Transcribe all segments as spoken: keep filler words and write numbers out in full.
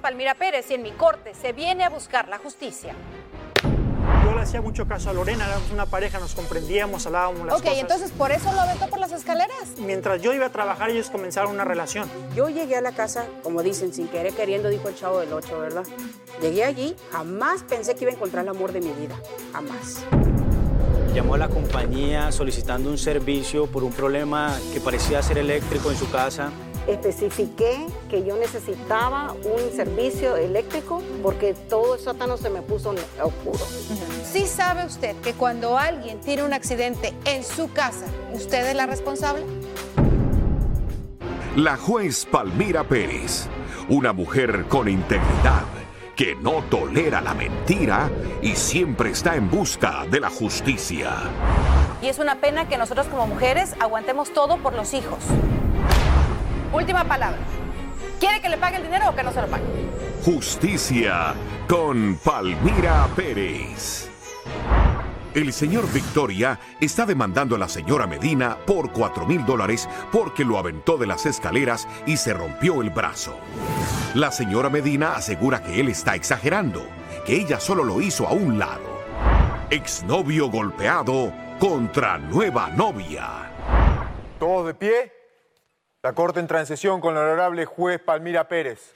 Palmira Pérez y en mi corte se viene a buscar la justicia. Yo le hacía mucho caso a Lorena, éramos una pareja, nos comprendíamos, hablábamos las Ok, cosas. entonces por eso lo aventó por las escaleras. Mientras yo iba a trabajar, ellos comenzaron una relación. Yo llegué a la casa, como dicen, sin querer queriendo, dijo el Chavo del Ocho, ¿verdad? Llegué allí, jamás pensé que iba a encontrar el amor de mi vida, jamás. Llamó a la compañía solicitando un servicio por un problema que parecía ser eléctrico en su casa. Especifiqué que yo necesitaba un servicio eléctrico porque todo el sótano se me puso oscuro. ¿Sí sabe usted que cuando alguien tiene un accidente en su casa, usted es la responsable? La juez Palmira Pérez, una mujer con integridad, que no tolera la mentira y siempre está en busca de la justicia. Y es una pena que nosotros como mujeres aguantemos todo por los hijos. Última palabra. ¿Quiere que le pague el dinero o que no se lo pague? Justicia con Palmira Pérez. El señor Victoria está demandando a la señora Medina por cuatro mil dólares porque lo aventó de las escaleras y se rompió el brazo. La señora Medina asegura que él está exagerando, que ella solo lo hizo a un lado. Exnovio golpeado contra nueva novia. Todos de pie. La Corte entra en sesión con la honorable juez Palmira Pérez.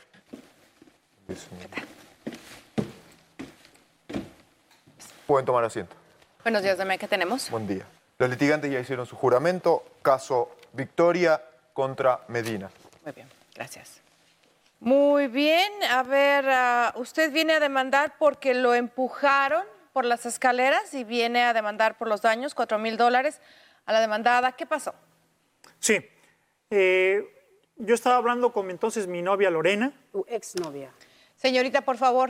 Pueden tomar asiento. Buenos días, dame, ¿qué tenemos? Buen día. Los litigantes ya hicieron su juramento. Caso Victoria contra Medina. Muy bien, gracias. Muy bien, a ver, uh, usted viene a demandar porque lo empujaron por las escaleras y viene a demandar por los daños, cuatro mil dólares a la demandada. ¿Qué pasó? Sí. Eh, yo estaba hablando con entonces mi novia Lorena. Tu exnovia. Señorita, por favor.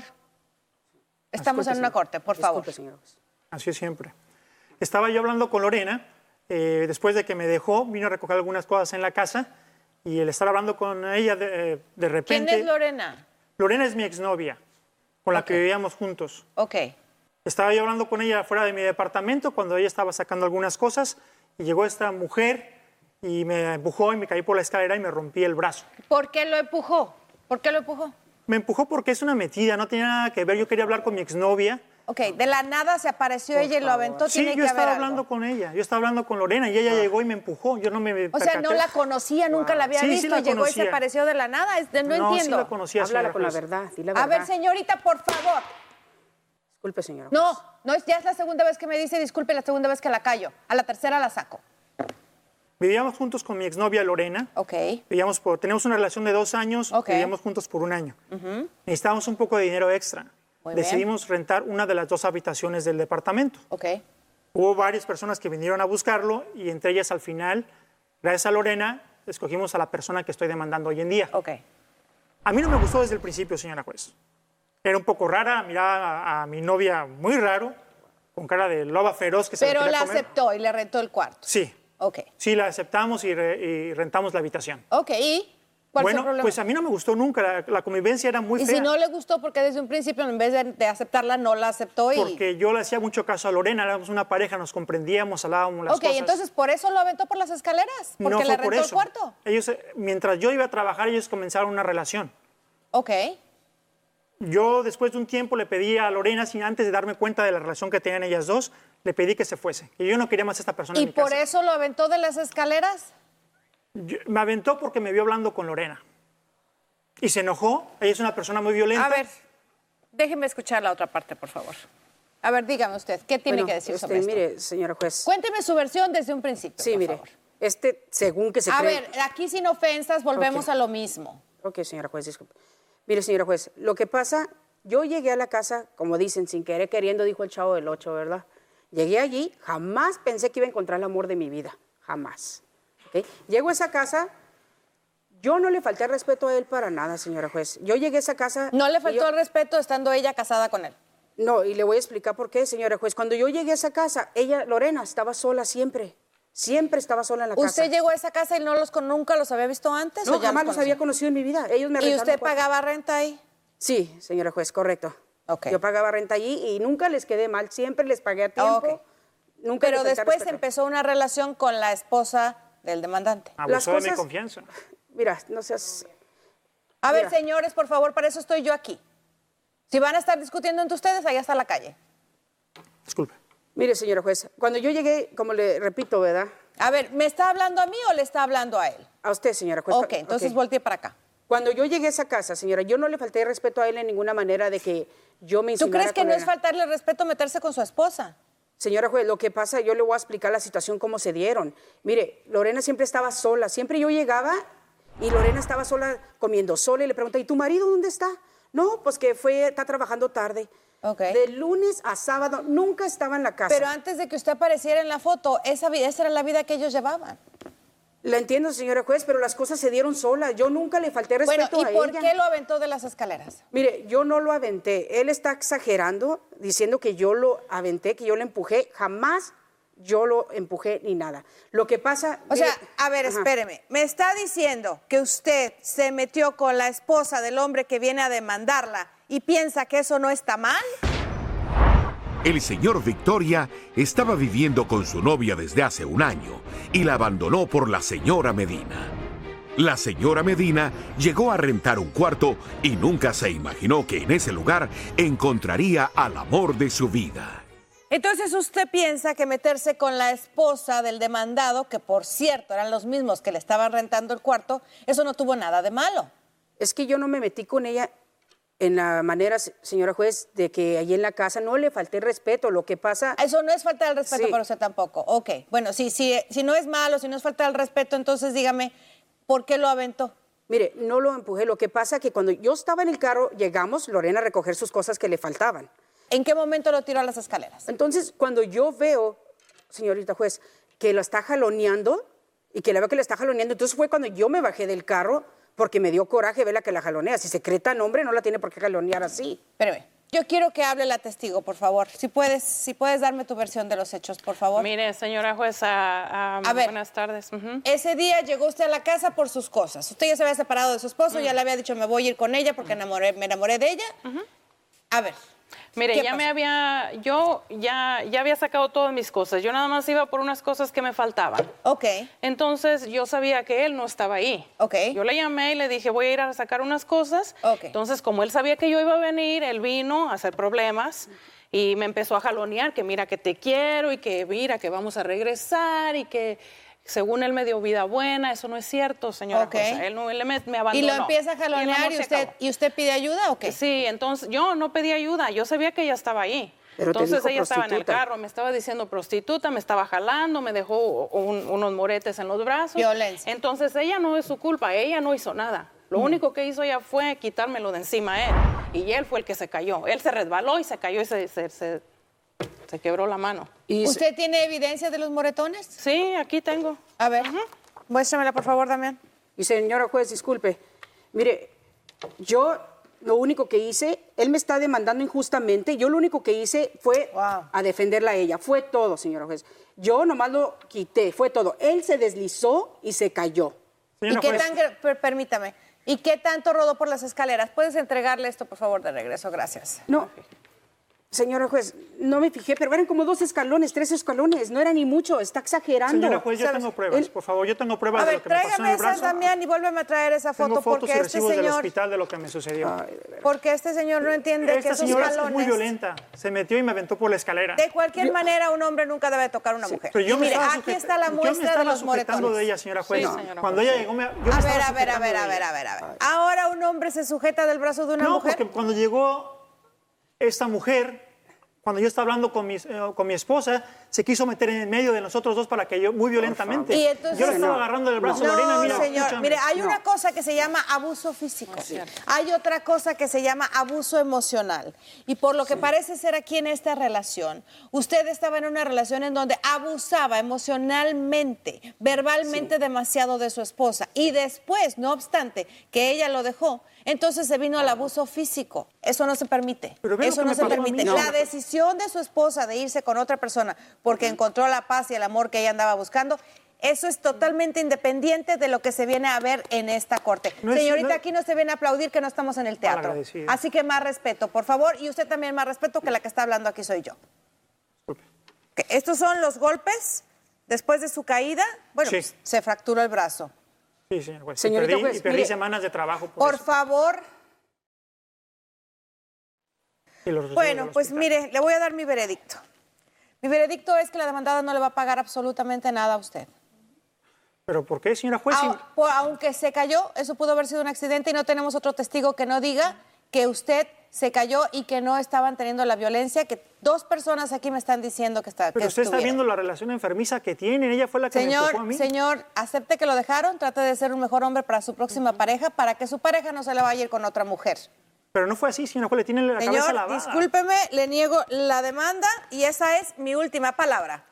Estamos Disculpe, en una señor. corte, por favor. Disculpe, señor. Así es siempre. Estaba yo hablando con Lorena, eh, después de que me dejó, vino a recoger algunas cosas en la casa y el estar hablando con ella de, de repente... ¿Quién es Lorena? Lorena es mi exnovia, con la Ok. que vivíamos juntos. Ok. Estaba yo hablando con ella fuera de mi departamento cuando ella estaba sacando algunas cosas y llegó esta mujer y me empujó y me caí por la escalera y me rompí el brazo. ¿Por qué lo empujó? ¿Por qué lo empujó? Me empujó porque es una metida, no tenía nada que ver. Yo quería hablar con mi exnovia. Ok, de la nada se apareció ella y lo aventó. Sí, Tiene yo que estaba haber hablando algo. con ella. Yo estaba hablando con Lorena y ella llegó y me empujó. Yo no me O sea, no percaté. la conocía, nunca la había Sí, sí visto la y llegó y se conocía. apareció de la nada. Es- No, No, sí entiendo. la conocía, Háblala señora con la juez. verdad, di la A verdad. ver, señorita, por favor. Disculpe, señora. No, no, es- ya es la segunda vez que me dice disculpe, la segunda vez que la callo. A la tercera la saco. Vivíamos juntos con mi exnovia Lorena. Ok. Vivíamos por, teníamos una relación de dos años, Ok. vivíamos juntos por un año. Necesitábamos un poco de dinero extra. Muy bien. Decidimos rentar una de las dos habitaciones del departamento. Ok. Hubo varias personas que vinieron a buscarlo y entre ellas al final, gracias a Lorena, escogimos a la persona que estoy demandando hoy en día. Ok. A mí no me gustó desde el principio, señora juez. Era un poco rara, miraba a, a mi novia muy raro, con cara de loba feroz que se Pero la quería la comer. aceptó y le rentó el cuarto. Sí, Ok. sí, la aceptamos y, re- y rentamos la habitación. Ok, ¿y cuál Bueno, fue el problema? pues a mí no me gustó nunca, la, la convivencia era muy y fea. si no le gustó, porque desde un principio, en vez de, de aceptarla, no la aceptó y... Porque yo le hacía mucho caso a Lorena, éramos una pareja, nos comprendíamos, hablábamos las Ok, cosas. entonces por eso lo aventó por las escaleras, porque no le fue rentó por el eso. cuarto. Ellos, eh, mientras yo iba a trabajar, ellos comenzaron una relación. Ok. Yo después de un tiempo le pedí a Lorena, sin antes de darme cuenta de la relación que tenían ellas dos, le pedí que se fuese, que yo no quería más a esta persona ¿Y en mi por casa. eso lo aventó de las escaleras? Yo- me aventó porque me vio hablando con Lorena. Y se enojó, ella es una persona muy violenta. A ver, déjeme escuchar la otra parte, por favor. A ver, dígame usted, ¿qué tiene Bueno, que decir este, sobre esto? mire, señora juez. Cuénteme su versión desde un principio, Sí, por mire. favor. Este, según que se A cree... ver, aquí sin ofensas volvemos Ok. a lo mismo. Ok, señora juez, disculpe. Mire, señora juez, lo que pasa, yo llegué a la casa, como dicen, sin querer queriendo, dijo el Chavo del Ocho, ¿verdad? Llegué allí, jamás pensé que iba a encontrar el amor de mi vida, jamás. ¿Ok? Llego a esa casa, yo no le falté el respeto a él para nada, señora juez. Yo llegué a esa casa... No le y faltó yo- el respeto estando ella casada con él. No, y le voy a explicar por qué, señora juez. Cuando yo llegué a esa casa, ella, Lorena, estaba sola siempre. Siempre estaba sola en la casa. ¿Usted llegó a esa casa y no los con- nunca los había visto antes? No, o ya jamás los conocía? había conocido en mi vida. Ellos me ¿Y rentaron usted un cuarto. pagaba renta ahí? Sí, señora juez, correcto. Ok. Yo pagaba renta allí y nunca les quedé mal, siempre les pagué a tiempo. Ok. Nunca Pero les falté al después respeto. empezó una relación con la esposa del demandante. Abusó las de mi cosas- confianza. Mira, no seas... A ver, Mira. señores, por favor, para eso estoy yo aquí. Si van a estar discutiendo entre ustedes, allá está la calle. Disculpe. Mire, señora juez, cuando yo llegué, como le repito, ¿verdad? A ver, ¿me está hablando a mí o le está hablando a él? A usted, señora juez. Ok, entonces Ok. voltee para acá. Cuando yo llegué a esa casa, señora, yo no le falté respeto a él en ninguna manera de que yo me ¿Tú insinuara crees que con no él. es faltarle respeto meterse con su esposa? Señora juez, lo que pasa, yo le voy a explicar la situación, cómo se dieron. Mire, Lorena siempre estaba sola. Siempre yo llegaba y Lorena estaba sola, comiendo sola, y le pregunté, ¿y tu marido dónde está? No, pues que fue, está trabajando tarde. Ok. De lunes a sábado, nunca estaba en la casa. Pero antes de que usted apareciera en la foto, esa, vi- esa era la vida que ellos llevaban. La entiendo, señora juez, pero las cosas se dieron solas. Yo nunca le falté Bueno, respeto ¿y a por ella. qué lo aventó de las escaleras? Mire, yo no lo aventé. Él está exagerando, diciendo que yo lo aventé, que yo lo empujé. Jamás yo lo empujé ni nada. Lo que pasa... O mire- sea, a ver, Ajá. espéreme. ¿Me está diciendo que usted se metió con la esposa del hombre que viene a demandarla y piensa que eso no está mal? El señor Victoria estaba viviendo con su novia desde hace un año y la abandonó por la señora Medina. La señora Medina llegó a rentar un cuarto y nunca se imaginó que en ese lugar encontraría al amor de su vida. Entonces usted piensa que meterse con la esposa del demandado, que por cierto eran los mismos que le estaban rentando el cuarto, eso no tuvo nada de malo. Es que yo no me metí con ella en la manera, se- señora juez, de que allí en la casa no le falté respeto. Lo que pasa... Eso no es falta de respeto Sí. para usted tampoco. Ok, bueno, si, si, si no es malo, si no es falta de respeto, entonces dígame, ¿por qué lo aventó? Mire, no lo empujé. Lo que pasa que cuando yo estaba en el carro, llegamos, Lorena, a recoger sus cosas que le faltaban. ¿En qué momento lo tiró a las escaleras? Entonces, cuando yo veo, señorita juez, que lo está jaloneando y que la veo que le está jaloneando, entonces fue cuando yo me bajé del carro porque me dio coraje verla que la jalonea. Si se cree tan hombre, no la tiene por qué jalonear así. Espérame, yo quiero que hable la testigo, por favor. Si puedes, si puedes darme tu versión de los hechos, por favor. Mire, señora jueza, ah, A ver. buenas tardes. Ujú. Ese día llegó usted a la casa por sus cosas. Usted ya se había separado de su esposo, Mm. ya le había dicho, me voy a ir con ella porque enamoré, me enamoré de ella. A ver. Mire, ¿qué ya me pasó? había, yo ya, ya había sacado todas mis cosas. Yo nada más iba por unas cosas que me faltaban. Ok, Entonces yo sabía que él no estaba ahí. Ok. Yo le llamé y le dije, voy a ir a sacar unas cosas. Ok. Entonces, como él sabía que yo iba a venir, él vino a hacer problemas y me empezó a jalonear que mira que te quiero y que mira que vamos a regresar y que según él me dio vida buena. Eso no es cierto, señora Ok. jueza. Él, no, él me, me y abandonó. lo empieza a Y el amor jalonear y se usted, acabó. y usted pide ayuda o qué? Sí, entonces yo no pedí ayuda, yo sabía que ella estaba ahí. Pero te Entonces dijo ella estaba en el prostituta. carro, me estaba diciendo prostituta, me estaba jalando, me dejó un- unos moretes en los brazos. Violencia. Entonces ella no es su culpa, ella no hizo nada. Lo único que hizo ella fue quitármelo de encima a él. Y él fue el que se cayó. Él se resbaló y se cayó y se, se, se- se quebró la mano. Y se- ¿Usted tiene evidencia de los moretones? Sí, aquí tengo. A ver, muéstramela, por favor, Damián. Y señora juez, disculpe, mire, yo lo único que hice, él me está demandando injustamente, yo lo único que hice fue Wow. a defenderla a ella, fue todo, señora juez. Yo nomás lo quité, fue todo. Él se deslizó y se cayó. ¿Y Señora qué juez, tan, gra- per- permítame, ¿y qué tanto rodó por las escaleras? ¿Puedes entregarle esto, por favor, de regreso? Gracias. No, señora juez, no me fijé, pero eran como dos escalones, tres escalones, no era ni mucho, está exagerando. señora juez, yo ¿Sabes? tengo pruebas. Él- Por favor, yo tengo pruebas A de ver, lo que me pasó en tráigame el esa, brazo. Damián, y vuélveme a traer esa Tengo foto, fotos porque y este recibos del señor, hospital de lo que me sucedió. porque este señor no entiende que Esta esos señora es jalones... muy violenta. Se metió y me aventó por la escalera. De cualquier manera, un hombre nunca debe tocar a una mujer. Pero yo Y me mire, estaba aquí sujet- está la yo me muestra estaba de los sujetando moretones. de ella, señora juez. Sí, señora Cuando juez. ella llegó, me, yo me A estaba ver, a ver, a sujetando ver, de a ver, ella. a ver, a ver. Ahora un hombre se sujeta del brazo de una No, mujer. porque cuando llegó esta mujer, cuando yo estaba hablando con mi, eh, con mi esposa, se quiso meter en medio de nosotros dos para que yo, muy violentamente. Y entonces- yo le estaba No. agarrando del brazo a No, Lorena, mira, señor. escúchame. Mire, hay una cosa que se llama abuso físico. Hay otra cosa que se llama abuso emocional. Y por lo que parece ser aquí en esta relación, usted estaba en una relación en donde abusaba emocionalmente, verbalmente demasiado de su esposa. Y después, no obstante, que ella lo dejó, entonces se vino al abuso físico. Eso no se permite. Pero ve lo Eso que no me se pasó a mí. permite. No. La decisión de su esposa de irse con otra persona porque encontró la paz y el amor que ella andaba buscando, eso es totalmente independiente de lo que se viene a ver en esta corte. No es- Señorita, no- aquí no se viene a aplaudir que no estamos en el teatro. Malagradecida. Así que más respeto, por favor. Y usted también más respeto, que la que está hablando aquí soy yo. Disculpe. Ok, estos son los golpes después de su caída. Bueno, Sí. pues, se fracturó el brazo. Sí, señor juez. Señorita y perdí, juez, y perdí mire, semanas de trabajo. Por, Por eso. favor. Y los recibos Bueno, del pues hospital. mire, le voy a dar mi veredicto. Mi veredicto es que la demandada no le va a pagar absolutamente nada a usted. ¿Pero por qué, señora juez? Si- Au- por- aunque se cayó, eso pudo haber sido un accidente y no tenemos otro testigo que no diga que usted se cayó y que no estaban teniendo la violencia, que dos personas aquí me están diciendo que está. Pero que usted está estuvieron. viendo la relación enfermiza que tienen. Ella fue la que me empujó a Señor, mí. señor, acepte que lo dejaron, trate de ser un mejor hombre para su próxima pareja, para que su pareja no se le vaya a ir con otra mujer. Pero no fue así, señora juez. Le tiene la cabeza Señor, lavada. discúlpeme, le niego la demanda y esa es mi última palabra.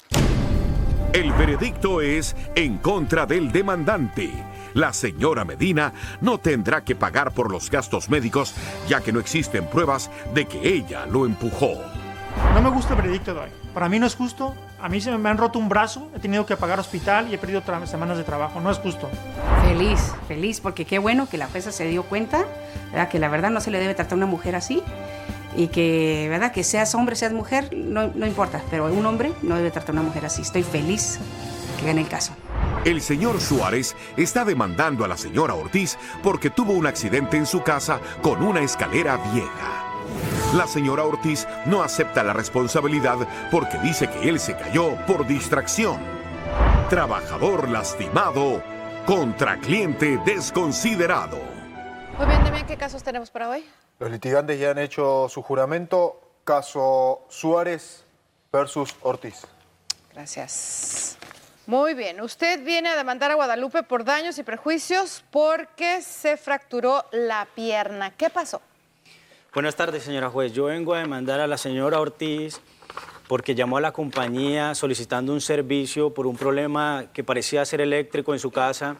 El veredicto es en contra del demandante. La señora Medina no tendrá que pagar por los gastos médicos, ya que no existen pruebas de que ella lo empujó. No me gusta el veredicto de hoy. Para mí no es justo. A mí se me han roto un brazo, he tenido que pagar hospital y he perdido tra- semanas de trabajo. No es justo. Feliz, feliz, porque qué bueno que la jueza se dio cuenta, ¿verdad? Que la verdad no se le debe tratar a una mujer así y que, ¿verdad? Que seas hombre, seas mujer, no, no importa, pero un hombre no debe tratar a una mujer así. Estoy feliz que gane el caso. El señor Suárez está demandando a la señora Ortiz porque tuvo un accidente en su casa con una escalera vieja. La señora Ortiz no acepta la responsabilidad porque dice que él se cayó por distracción. Trabajador lastimado contra cliente desconsiderado. Muy bien, Demian, ¿qué casos tenemos para hoy? Los litigantes ya han hecho su juramento. Caso Suárez versus Ortiz. Gracias. Muy bien, usted viene a demandar a Guadalupe por daños y perjuicios porque se fracturó la pierna. ¿Qué pasó? Buenas tardes, señora juez. Yo vengo a demandar a la señora Ortiz porque llamó a la compañía solicitando un servicio por un problema que parecía ser eléctrico en su casa.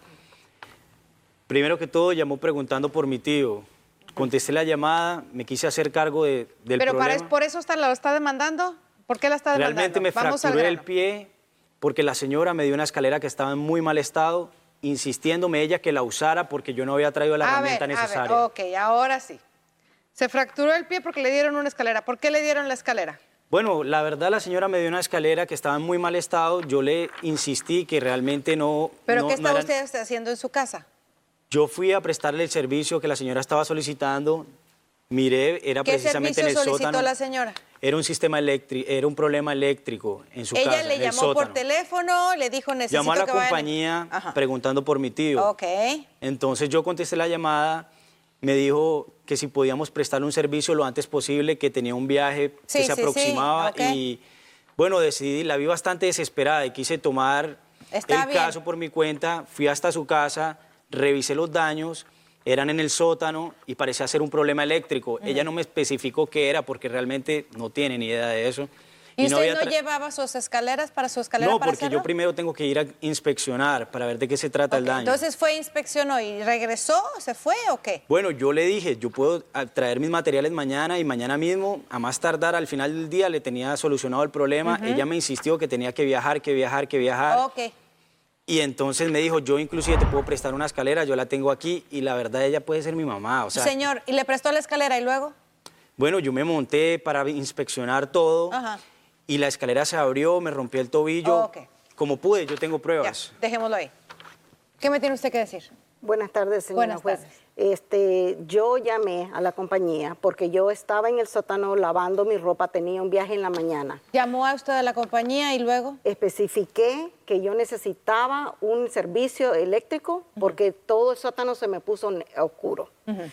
Primero que todo, llamó preguntando por mi tío. Contesté la llamada, me quise hacer cargo de, del ¿Pero para, problema. por eso está, la está demandando? ¿Por qué la está demandando? Realmente me Vamos al fracturé el grano. pie porque la señora me dio una escalera que estaba en muy mal estado, insistiéndome ella que la usara porque yo no había traído la A herramienta ver, necesaria. a ver, ok, ahora sí. Se fracturó el pie porque le dieron una escalera. ¿Por qué le dieron la escalera? Bueno, la verdad la señora me dio una escalera que estaba en muy mal estado, yo le insistí que realmente no... ¿Pero no- qué no estaba eran- usted haciendo en su casa? Yo fui a prestarle el servicio que la señora estaba solicitando, miré, era ¿Qué precisamente servicio en el solicitó sótano. la señora? Era un sistema eléctrico, era un problema eléctrico en su Ella casa, le en el llamó por sótano. teléfono, le dijo necesito Llamó a la que vayan- compañía Ajá. preguntando por mi tío. Ok. Entonces yo contesté la llamada, me dijo que si podíamos prestarle un servicio lo antes posible, que tenía un viaje Sí, que se sí, sí, aproximaba ok. y bueno, decidí, la vi bastante desesperada y quise tomar Está el bien. caso por mi cuenta, fui hasta su casa, revisé los daños, eran en el sótano y parecía ser un problema eléctrico. Ella no me especificó qué era porque realmente no tiene ni idea de eso. ¿Y usted había no tra- llevaba sus escaleras para su escalera No, para porque hacerlo? yo primero tengo que ir a inspeccionar para ver de qué se trata el Ok, daño. Entonces fue, inspeccionó y regresó, ¿se fue o qué? Bueno, yo le dije, yo puedo ah, traer mis materiales mañana y mañana mismo, a más tardar, al final del día, le tenía solucionado el problema. Ella me insistió que tenía que viajar, que viajar, que viajar. Ok. Y entonces me dijo, yo inclusive te puedo prestar una escalera, yo la tengo aquí y la verdad ella puede ser mi mamá. O sea, Señor, ¿y le prestó la escalera y luego? bueno, yo me monté para inspeccionar todo Ajá. y la escalera se abrió, me rompió el tobillo. Ok. Como pude, yo tengo Ya, pruebas. dejémoslo ahí. ¿Qué me tiene usted que decir? Buenas tardes, señora Buenas juez. tardes. Este, yo llamé a la compañía porque yo estaba en el sótano lavando mi ropa, tenía un viaje en la mañana. ¿Llamó a usted a la compañía y luego? Especifiqué que yo necesitaba un servicio eléctrico porque todo el sótano se me puso ne- oscuro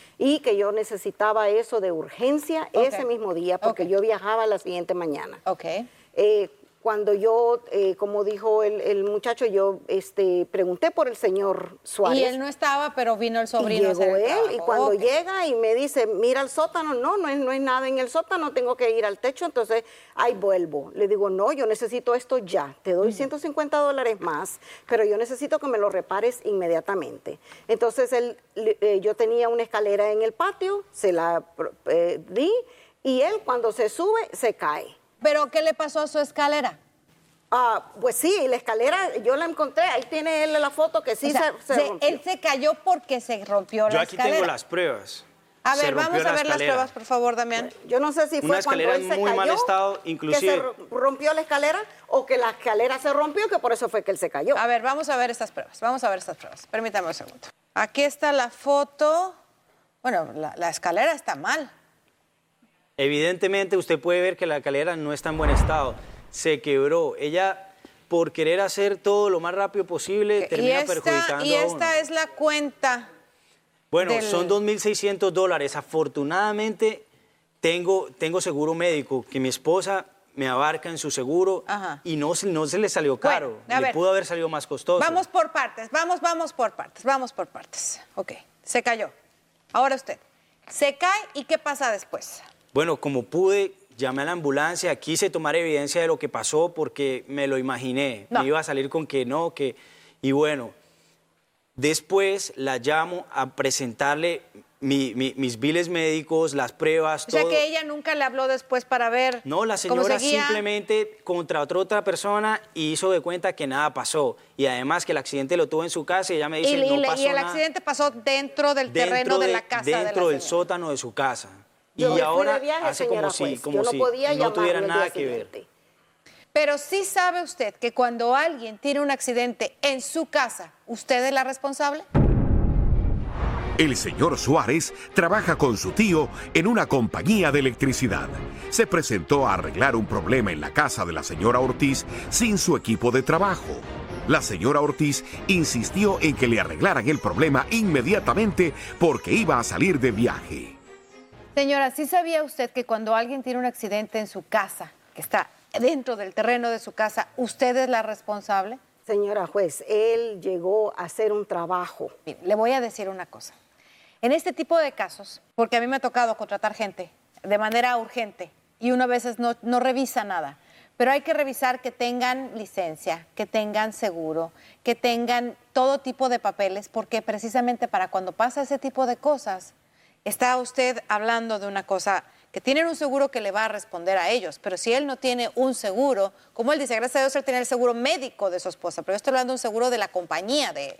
y que yo necesitaba eso de urgencia Ok. ese mismo día porque Ok. yo viajaba la siguiente mañana. Ok. Eh, cuando yo, eh, como dijo el, el muchacho, yo este, pregunté por el señor Suárez. Y él no estaba, pero vino el sobrino Y a hacer llegó el él y trabajo. cuando Ok. llega y me dice, mira el sótano, no, no es, no es nada en el sótano, tengo que ir al techo, entonces ahí vuelvo. Le digo, no, yo necesito esto ya, te doy ciento cincuenta dólares más, pero yo necesito que me lo repares inmediatamente. Entonces él, le- eh, yo tenía una escalera en el patio, se la eh, di y él cuando se sube se cae. ¿Pero qué le pasó a su escalera? Ah, pues sí, la escalera, yo la encontré, ahí tiene él la foto que sí O sea, se, se se- rompió. él se cayó porque se rompió Yo la aquí escalera. tengo las pruebas. A se ver, rompió vamos la a ver escalera. las pruebas, por favor, Damián. Yo no sé si fue Una cuando escalera él en se muy cayó, mal estado, inclusive. que se rompió la escalera, o que la escalera se rompió, que por eso fue que él se cayó. A ver, vamos a ver estas pruebas. Vamos a ver estas pruebas. Permítame un segundo. Aquí está la foto. Bueno, la, la escalera está mal. Evidentemente usted puede ver que la escalera no está en buen estado. Se quebró. Ella, por querer hacer todo lo más rápido posible, Y termina esta, perjudicando y a uno. esta es la cuenta. Bueno, del- son dos mil seiscientos dólares. Afortunadamente, tengo, tengo seguro médico, que mi esposa me abarca en su seguro. Ajá. Y no, se- no se le salió caro. Bueno, a le ver. pudo haber salido más costoso. Vamos por partes, vamos, vamos por partes, vamos por partes. Ok, se cayó. Ahora usted, se cae y ¿qué pasa después? Bueno, como pude, llamé a la ambulancia, quise tomar evidencia de lo que pasó porque me lo imaginé. No. Me iba a salir con que no, que... Y bueno, después la llamo a presentarle mi- mi- mis biles médicos, las pruebas, O sea todo. que ella nunca le habló después para ver No, la cómo señora seguía. simplemente contrató a otra persona y hizo de cuenta que nada pasó. Y además que el accidente lo tuvo en su casa y ella me Y, dice, y no le- pasó y el nada. accidente pasó dentro del terreno Dentro de, la casa de la Dentro del señora. sótano de su casa. Yo me y fui ahora de viaje, hace como señora si, juez. como Yo no si podía no llamarlo tuviera el día nada que ver. siguiente. Pero sí sabe usted que cuando alguien tiene un accidente en su casa, ¿usted es la responsable? El señor Suárez trabaja con su tío en una compañía de electricidad. Se presentó a arreglar un problema en la casa de la señora Ortiz sin su equipo de trabajo. La señora Ortiz insistió en que le arreglaran el problema inmediatamente porque iba a salir de viaje. Señora, ¿sí sabía usted que cuando alguien tiene un accidente en su casa, que está dentro del terreno de su casa, usted es la responsable? Señora juez, él llegó a hacer un trabajo. Mire, le voy a decir una cosa. En este tipo de casos, porque a mí me ha tocado contratar gente de manera urgente y uno a veces no, no revisa nada, pero hay que revisar que tengan licencia, que tengan seguro, que tengan todo tipo de papeles, porque precisamente para cuando pasa ese tipo de cosas, está usted hablando de una cosa que tienen un seguro que le va a responder a ellos, pero si él no tiene un seguro, como él dice, gracias a Dios él tiene el seguro médico de su esposa, pero yo estoy hablando de un seguro de la compañía de él.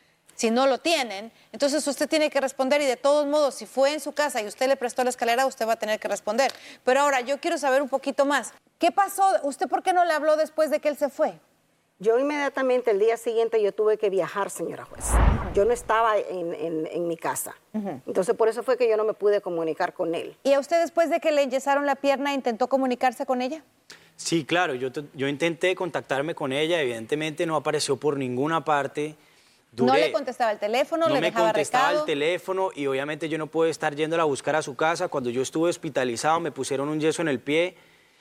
Si no lo tienen, entonces usted tiene que responder y de todos modos, si fue en su casa y usted le prestó la escalera, usted va a tener que responder. Pero ahora yo quiero saber un poquito más. ¿Qué pasó? ¿Usted por qué no le habló después de que él se fue? Yo inmediatamente, el día siguiente, yo tuve que viajar, señora juez. Yo no estaba en, en- en mi casa. Entonces, por eso fue que yo no me pude comunicar con él. ¿Y a usted después de que le enyesaron la pierna intentó comunicarse con ella? Sí, claro, yo, te- yo intenté contactarme con ella, evidentemente no apareció por ninguna parte. No Duré- le contestaba el teléfono, no le me dejaba contestaba recado. el teléfono y obviamente yo no puedo estar yéndola a buscar a su casa. Cuando yo estuve hospitalizado me pusieron un yeso en el pie.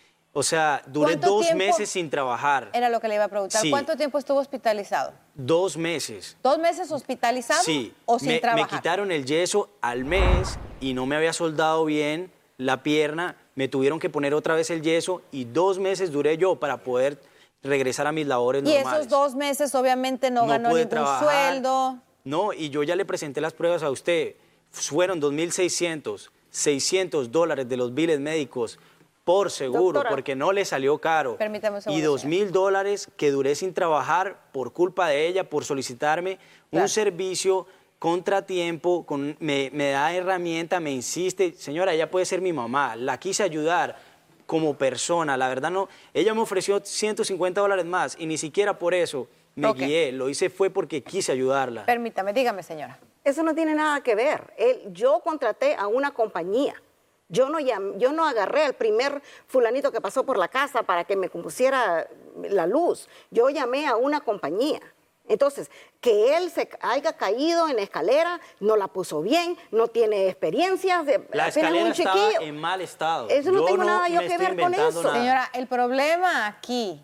O sea, duré ¿Cuánto dos tiempo? meses sin trabajar. Era lo que le iba a preguntar. Sí. ¿Cuánto tiempo estuvo hospitalizado? Dos meses. ¿Dos meses hospitalizado Sí, o sin me, me trabajar? quitaron el yeso al mes y no me había soldado bien la pierna. Me tuvieron que poner otra vez el yeso y dos meses duré yo para poder regresar a mis labores Y normales. esos dos meses obviamente no, ganó pude ningún trabajar. sueldo. No, y yo ya le presenté las pruebas a usted. Fueron dos mil seiscientos, seiscientos dólares de los biles médicos por seguro, Doctora. porque no le salió caro. Permítame un segundo, Y dos señor. mil dólares que duré sin trabajar por culpa de ella, por solicitarme Claro. un servicio contratiempo, con, me, me da herramienta, me insiste. Señora, ella puede ser mi mamá. La quise ayudar como persona. La verdad no, ella me ofreció ciento cincuenta dólares más y ni siquiera por eso me Ok. guié. Lo hice fue porque quise ayudarla. Permítame, dígame, señora. Eso no tiene nada que ver. Él, yo contraté a una compañía. Yo no, llam- yo no agarré al primer fulanito que pasó por la casa para que me compusiera la luz. Yo llamé a una compañía. Entonces, que él se haya caído en la escalera, no la puso bien, no tiene experiencia, de- La apenas escalera un estaba chiquillo. en mal estado. Eso no tengo nada yo me que estoy ver con inventando eso. nada. Señora, el problema aquí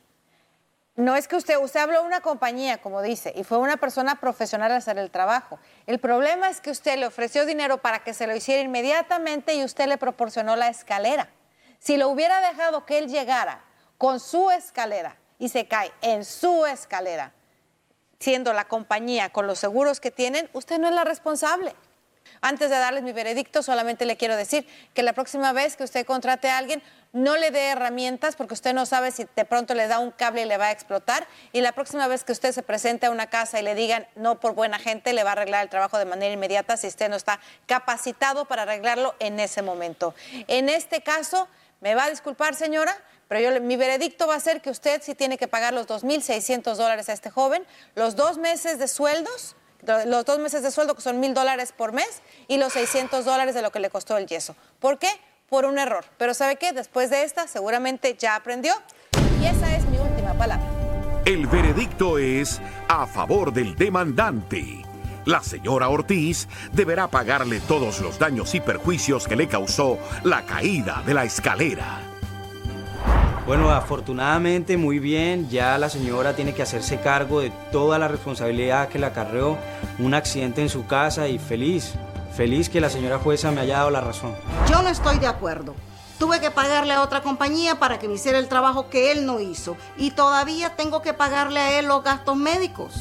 no es que usted, usted habló de una compañía, como dice, y fue una persona profesional a hacer el trabajo. El problema es que usted le ofreció dinero para que se lo hiciera inmediatamente y usted le proporcionó la escalera. Si lo hubiera dejado que él llegara con su escalera y se cae en su escalera, siendo la compañía con los seguros que tienen, usted no es la responsable. Antes de darles mi veredicto, solamente le quiero decir que la próxima vez que usted contrate a alguien, no le dé herramientas porque usted no sabe si de pronto le da un cable y le va a explotar. Y la próxima vez que usted se presente a una casa y le digan no por buena gente, le va a arreglar el trabajo de manera inmediata si usted no está capacitado para arreglarlo en ese momento. En este caso, me va a disculpar, señora, pero yo, mi veredicto va a ser que usted sí tiene que pagar los dos mil seiscientos dólares a este joven, los dos meses de sueldos, los dos meses de sueldo que son mil dólares por mes y los seiscientos dólares de lo que le costó el yeso. ¿Por qué? Por un error. Pero ¿sabe qué? Después de esta seguramente ya aprendió y esa es mi última palabra. El veredicto es a favor del demandante. La señora Ortiz deberá pagarle todos los daños y perjuicios que le causó la caída de la escalera. Bueno, afortunadamente, muy bien, ya la señora tiene que hacerse cargo de toda la responsabilidad que le acarreó un accidente en su casa y feliz, feliz que la señora jueza me haya dado la razón. Yo no estoy de acuerdo. Tuve que pagarle a otra compañía para que me hiciera el trabajo que él no hizo y todavía tengo que pagarle a él los gastos médicos.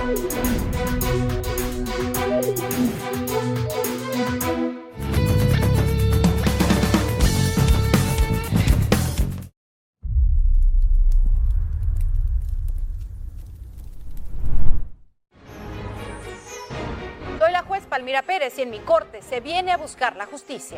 Soy la juez Palmira Pérez y en mi corte se viene a buscar la justicia.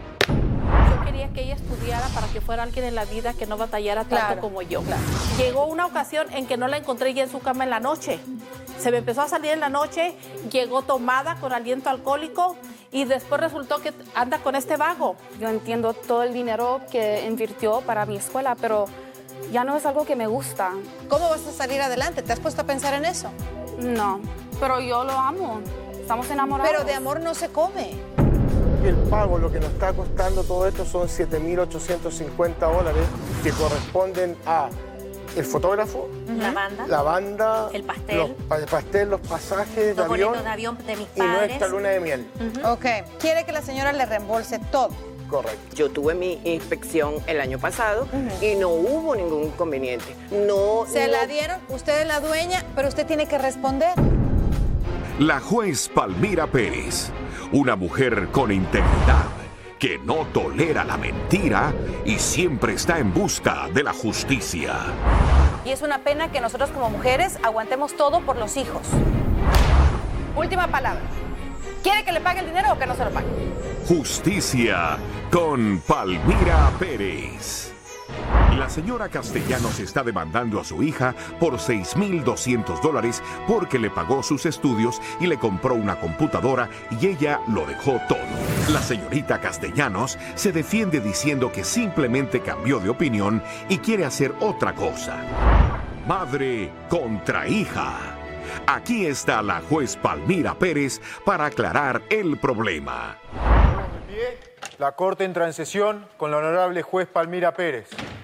Yo quería que ella estudiara para que fuera alguien en la vida que no batallara tanto Claro, como yo. claro. Llegó una ocasión en que no la encontré ya en su cama en la noche. Se me empezó a salir en la noche, llegó tomada con aliento alcohólico y después resultó que anda con este vago. Yo entiendo todo el dinero que invirtió para mi escuela, pero ya no es algo que me gusta. ¿Cómo vas a salir adelante? ¿Te has puesto a pensar en eso? No, pero yo lo amo. Estamos enamorados. Pero de amor no se come. El pago, lo que nos está costando todo esto son siete mil ochocientos cincuenta dólares que corresponden a el fotógrafo, La banda, la banda, el pastel, los, pa- el pastel, los pasajes de los avión, boletos de avión de mis y padres. nuestra luna de miel. Ok. Quiere que la señora le reembolse todo. Correcto. Yo tuve mi inspección el año pasado y no hubo ningún inconveniente. No, Se no- la dieron, usted es la dueña, pero usted tiene que responder. La juez Palmira Pérez, una mujer con integridad, que no tolera la mentira y siempre está en busca de la justicia. Y es una pena que nosotros como mujeres aguantemos todo por los hijos. Última palabra. ¿Quiere que le pague el dinero o que no se lo pague? Justicia con Palmira Pérez. La señora Castellanos está demandando a su hija por seis mil doscientos dólares porque le pagó sus estudios y le compró una computadora y ella lo dejó todo. La señorita Castellanos se defiende diciendo que simplemente cambió de opinión y quiere hacer otra cosa. Madre contra hija. Aquí está la juez Palmira Pérez para aclarar el problema. De pie, la corte entra en sesión con la honorable juez Palmira Pérez.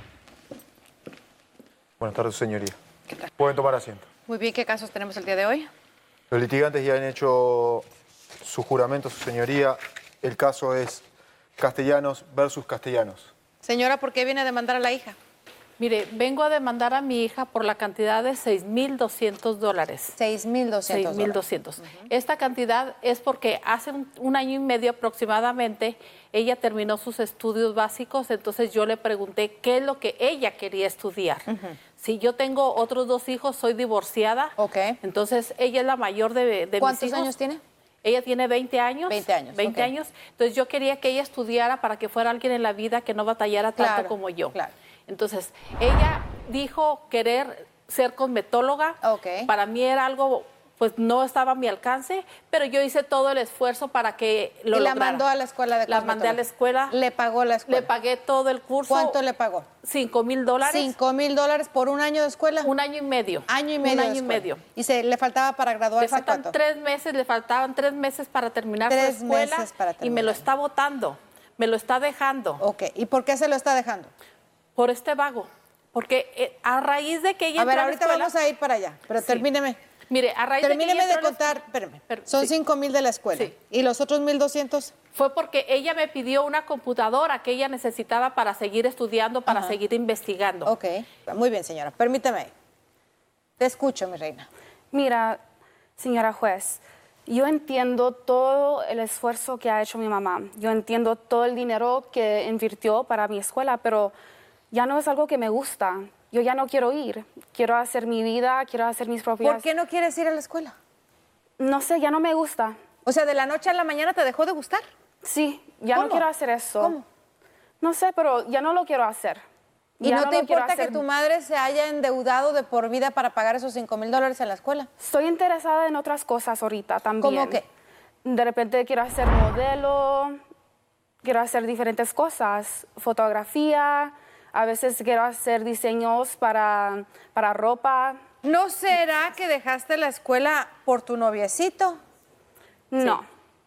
Buenas tardes, señoría. Pueden tomar asiento. Muy bien, ¿qué casos tenemos el día de hoy? Los litigantes ya han hecho su juramento, su señoría. El caso es Castellanos versus Castellanos. Señora, ¿por qué viene a demandar a la hija? Mire, vengo a demandar a mi hija por la cantidad de seis mil doscientos dólares. seis mil doscientos. seis mil doscientos. Esta cantidad es porque hace un, un año y medio aproximadamente ella terminó sus estudios básicos, entonces yo le pregunté qué es lo que ella quería estudiar. Si yo tengo otros dos hijos, soy divorciada, Ok. entonces ella es la mayor de, de mis hijos. ¿Cuántos años tiene? Ella tiene veinte años. veinte años, veinte ok. años. Entonces yo quería que ella estudiara para que fuera alguien en la vida que no batallara tanto Claro, como yo. claro. Entonces, ella dijo querer ser cosmetóloga. Ok. Para mí era algo, pues no estaba a mi alcance, pero yo hice todo el esfuerzo para que lo y la lograra. mandó a la escuela de La mandé a la escuela. Le pagó la escuela. Le pagué todo el curso. ¿Cuánto le pagó? Cinco mil dólares. Cinco mil dólares por un año de escuela. Un año y medio. Año y medio. Un de año y escuela. medio. Y se le faltaba para graduarse. Le faltan ¿cuánto? tres meses, le faltaban tres meses para terminar Tres su escuela meses para y me lo terminar. está votando, me lo está dejando. Ok. ¿Y por qué se lo está dejando? Por este vago. Porque eh, a raíz de que ella A ver, entró la ahorita escuela- vamos a ir para allá, pero Sí. termíneme. Mire, a raíz Termíneme de que ella de entró a la contar, escuela- espérame. Pero- Son sí. cinco mil de la escuela. Sí. ¿Y los otros mil doscientos? Fue porque ella me pidió una computadora que ella necesitaba para seguir estudiando, para Ajá. seguir investigando. Ok. Muy bien, señora. Permítame. Te escucho, mi reina. Mira, señora juez, Yo entiendo todo el esfuerzo que ha hecho mi mamá. Yo entiendo todo el dinero que invirtió para mi escuela, pero ya no es algo que me gusta. Yo ya no quiero ir. Quiero hacer mi vida, quiero hacer mis propias... ¿Por qué no quieres ir a la escuela? No sé, ya no me gusta. O sea, ¿de la noche a la mañana te dejó de gustar? Sí, ya ¿Cómo? no quiero hacer eso. ¿Cómo? No sé, pero ya no lo quiero hacer. ¿Y Ya no, no te lo quiero importa que hacer. tu madre se haya endeudado de por vida para pagar esos cinco mil dólares en la escuela? Estoy interesada en otras cosas ahorita también. ¿Cómo qué? De repente quiero hacer modelo, quiero hacer diferentes cosas, fotografía, a veces quiero hacer diseños para, para ropa. ¿No será que dejaste la escuela por tu noviecito? No.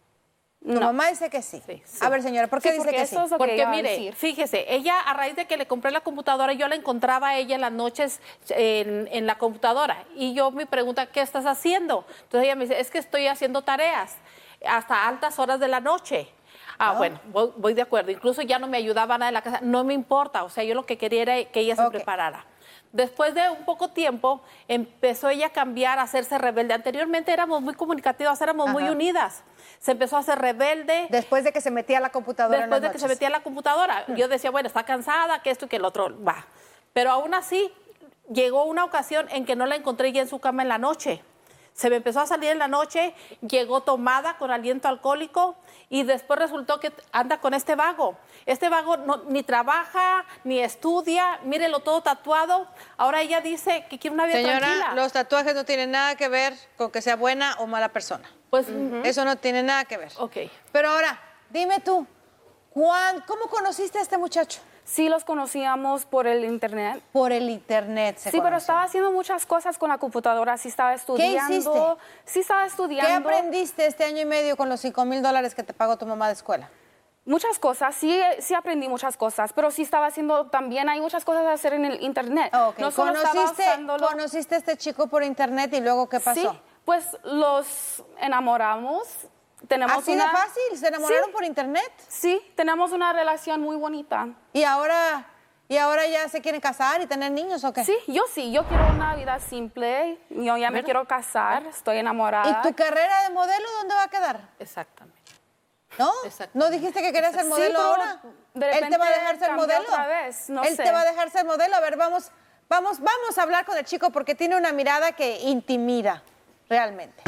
Tu mamá dice que sí. Sí, sí. A ver, señora, ¿por qué Sí, dice porque que sí? eso es lo que Porque iba a mire, decir. fíjese, ella a raíz de que le compré la computadora, yo la encontraba a ella en las noches en, en la computadora. Y yo me pregunta, ¿qué estás haciendo? Entonces ella me dice, es que estoy haciendo tareas hasta altas horas de la noche. Ah, Oh. bueno, voy, voy de acuerdo. Incluso ya no me ayudaba nada en la casa. No me importa, o sea, yo lo que quería era que ella se Ok. preparara. Después de un poco tiempo, empezó ella a cambiar, a hacerse rebelde. Anteriormente éramos muy comunicativas, éramos muy Ajá. unidas. Se empezó a hacer rebelde. Después de que se metía a la computadora en Después las de que se noches. metía a la computadora, yo decía, bueno, está cansada, que esto y que el otro, va. Pero aún así, llegó una ocasión en que no la encontré ya en su cama en la noche. Se me empezó a salir en la noche, llegó tomada con aliento alcohólico y después resultó que anda con este vago. Este vago no- ni trabaja, ni estudia, mírelo todo tatuado. Ahora ella dice que quiere una vida Señora, tranquila. los tatuajes no tienen nada que ver con que sea buena o mala persona. Pues, Eso no tiene nada que ver. ok. Pero ahora, dime tú, ¿cuán- ¿cómo conociste a este muchacho? Sí, los conocíamos por el internet. Por el internet se Sí, pero conocen. estaba haciendo muchas cosas con la computadora. Sí estaba estudiando. hiciste? Sí estaba estudiando. ¿Qué aprendiste este año y medio con los cinco mil dólares que te pagó tu mamá de escuela? Muchas cosas, sí, sí aprendí muchas cosas, pero sí estaba haciendo también, hay muchas cosas a hacer en el internet. Ok, No solo estaba ¿Conociste, usándolo- ¿Conociste a este chico por internet y luego qué pasó? Sí, pues los enamoramos. Tenemos ¿Así una... de fácil? ¿Se enamoraron Sí. por internet? Sí, tenemos una relación muy bonita. ¿Y ahora, ¿Y ahora ya se quieren casar y tener niños o qué? Sí, yo sí, yo quiero una vida simple, yo ya me quiero casar, estoy enamorada. ¿Y tu carrera de modelo dónde va a quedar? Exactamente. ¿No? Exacto. ¿No dijiste que querías ser Sí, modelo pero ahora? de ¿Él te repente va a dejar ser cambió modelo? otra vez, no Él sé. te va a dejar ser modelo. A ver, vamos, vamos, vamos a hablar con el chico porque tiene una mirada que intimida, realmente.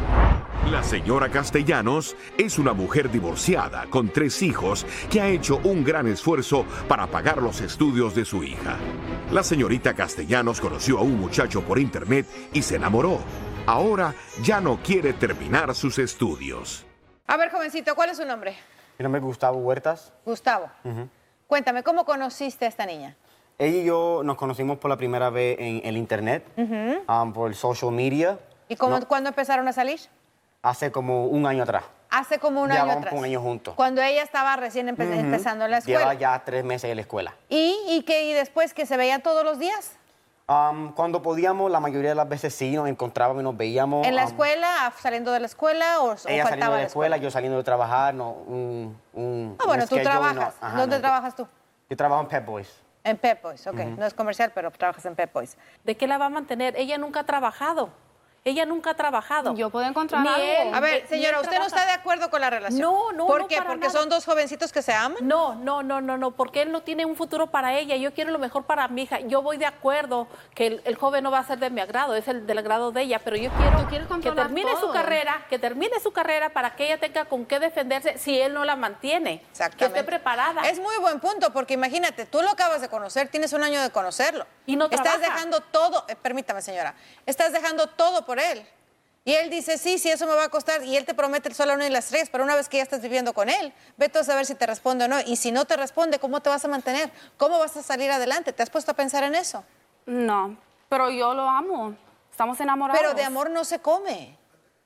La señora Castellanos es una mujer divorciada con tres hijos que ha hecho un gran esfuerzo para pagar los estudios de su hija. La señorita Castellanos conoció a un muchacho por internet y se enamoró. Ahora ya no quiere terminar sus estudios. A ver, jovencito, ¿cuál es su nombre? Mi nombre es Gustavo Huertas. Gustavo. Ujú. Cuéntame, ¿cómo conociste a esta niña? Ella y yo nos conocimos por la primera vez en el internet, Ujú. um, por el social media, ¿Y cómo, No. cuándo empezaron a salir? hace como un año atrás. Hace como un Ya año vamos atrás. por un año juntos. Cuando ella estaba recién empe- Ujú. empezando en la escuela. Lleva ya tres meses en la escuela. ¿Y, y, qué, ¿Y después que se veían todos los días? Um, cuando podíamos, la mayoría de las veces sí, nos encontrábamos y nos veíamos. ¿En la um, escuela, saliendo de la escuela o, o Ella saliendo faltaba de la la escuela, yo saliendo de trabajar. No, un, un, Ah, bueno, un tú schedule y no- trabajas. ajá, ¿Dónde no, trabajas tú? Yo trabajo en Pep Boys. En Pep Boys, ok. Ujú. No es comercial, pero trabajas en Pep Boys. ¿De qué la va a mantener? Ella nunca ha trabajado. Ella nunca ha trabajado. Yo puedo encontrar Ni algo. él, A ver, ni señora, él ¿usted no trabaja. está de acuerdo con la relación? No, no, ¿Por no, qué? para ¿Porque nada. son dos jovencitos que se aman? No, no, no, no, no, porque él no tiene un futuro para ella. Yo quiero lo mejor para mi hija. Yo voy de acuerdo que el, el joven no va a ser de mi agrado, es el del agrado de ella, pero yo quiero quieres que controlar termine su todo. carrera, que termine su carrera para que ella tenga con qué defenderse si él no la mantiene. Exactamente. Que esté preparada. Es muy buen punto, porque imagínate, tú lo acabas de conocer, tienes un año de conocerlo. Y no Estás trabaja. dejando todo, eh, permítame señora, estás dejando todo por él. Y él dice, sí, sí, eso me va a costar. Y él te promete el sol, la luna y las estrellas, pero una vez que ya estás viviendo con él, vete a saber si te responde o no. Y si no te responde, ¿cómo te vas a mantener? ¿Cómo vas a salir adelante? ¿Te has puesto a pensar en eso? No, pero yo lo amo. Estamos enamorados. Pero de amor no se come.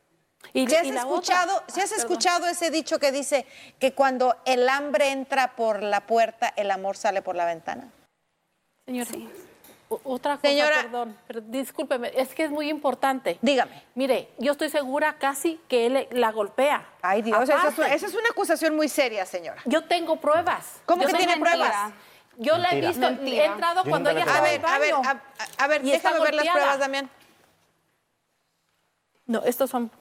Y, ¿Si has, y la escuchado, otra- si has Ah, perdón. escuchado ese dicho que dice que cuando el hambre entra por la puerta, el amor sale por la ventana? Señor, o- otra cosa, Señora- perdón, pero discúlpeme, es que es muy importante. Dígame. Mire, yo estoy segura casi que él la golpea. Ay, Dios, esa es, Aparte, una, esa es una acusación muy seria, señora. Yo tengo pruebas. ¿Cómo Yo que tengo tiene pruebas. pruebas? Yo la he Mentira. visto, Mentira. he entrado Yo cuando nunca ella la he A estaba ver, en el a ver, baño. a, a- a ver, Y está déjame ver las golpeada. pruebas, Damián. No, estos son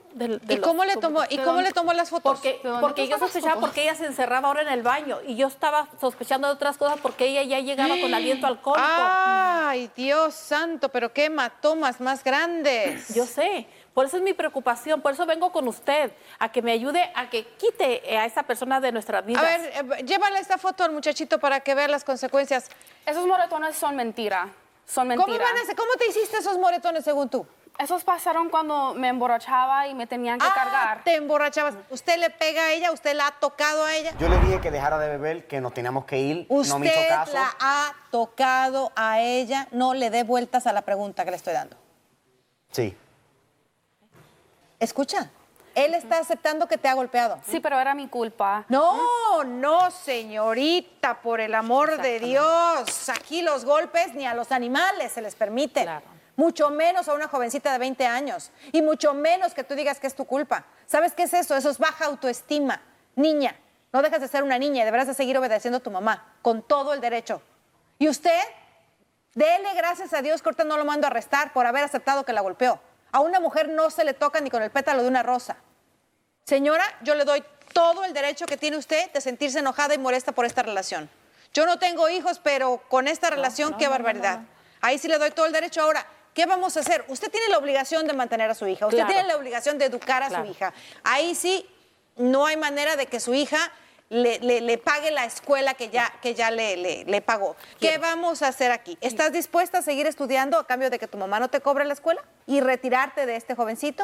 De, de ¿Y los- cómo le tomó, ¿y cómo le tomó las fotos? Porque, ¿De dónde porque yo tomó las sospechaba fotos? porque ella se encerraba ahora en el baño y yo estaba sospechando de otras cosas porque ella ya llegaba con aliento alcohólico. Ay, Dios santo, pero qué hematomas más grandes. Yo sé, por eso es mi preocupación, por eso vengo con usted, a que me ayude a que quite a esa persona de nuestras vidas. A ver, eh, llévale esta foto al muchachito para que vea las consecuencias. Esos moretones son mentira, son ¿Cómo, mentira. van a ser? ¿Cómo te hiciste esos moretones según tú? Esos pasaron cuando me emborrachaba y me tenían que ah, cargar. Te emborrachabas. ¿Usted le pega a ella? ¿Usted la ha tocado a ella? Yo le dije que dejara de beber, que nos teníamos que ir, Usted no me hizo caso. la ha tocado a ella. No le dé vueltas a la pregunta que le estoy dando. Sí. Escucha, él está aceptando que te ha golpeado. Sí, pero era mi culpa. No, no, señorita, por el amor de Dios. Aquí los golpes ni a los animales se les permiten. Claro. Mucho menos a una jovencita de veinte años. Y mucho menos que tú digas que es tu culpa. ¿Sabes qué es eso? Eso es baja autoestima. Niña, no dejas de ser una niña y deberás de seguir obedeciendo a tu mamá, con todo el derecho. Y usted, dele gracias a Dios que ahorita no lo mando a arrestar por haber aceptado que la golpeó. A una mujer no se le toca ni con el pétalo de una rosa. Señora, yo le doy todo el derecho que tiene usted de sentirse enojada y molesta por esta relación. Yo no tengo hijos, pero con esta relación, no, qué no, barbaridad. no, no. Ahí sí le doy todo el derecho. Ahora, ¿qué vamos a hacer? Usted tiene la obligación de mantener a su hija. Usted Claro. tiene la obligación de educar a Claro. su hija. Ahí sí no hay manera de que su hija le, le- le pague la escuela que ya, que ya le, le- le pagó. ¿Qué vamos a hacer aquí? ¿Estás dispuesta a seguir estudiando a cambio de que tu mamá no te cobre la escuela y retirarte de este jovencito?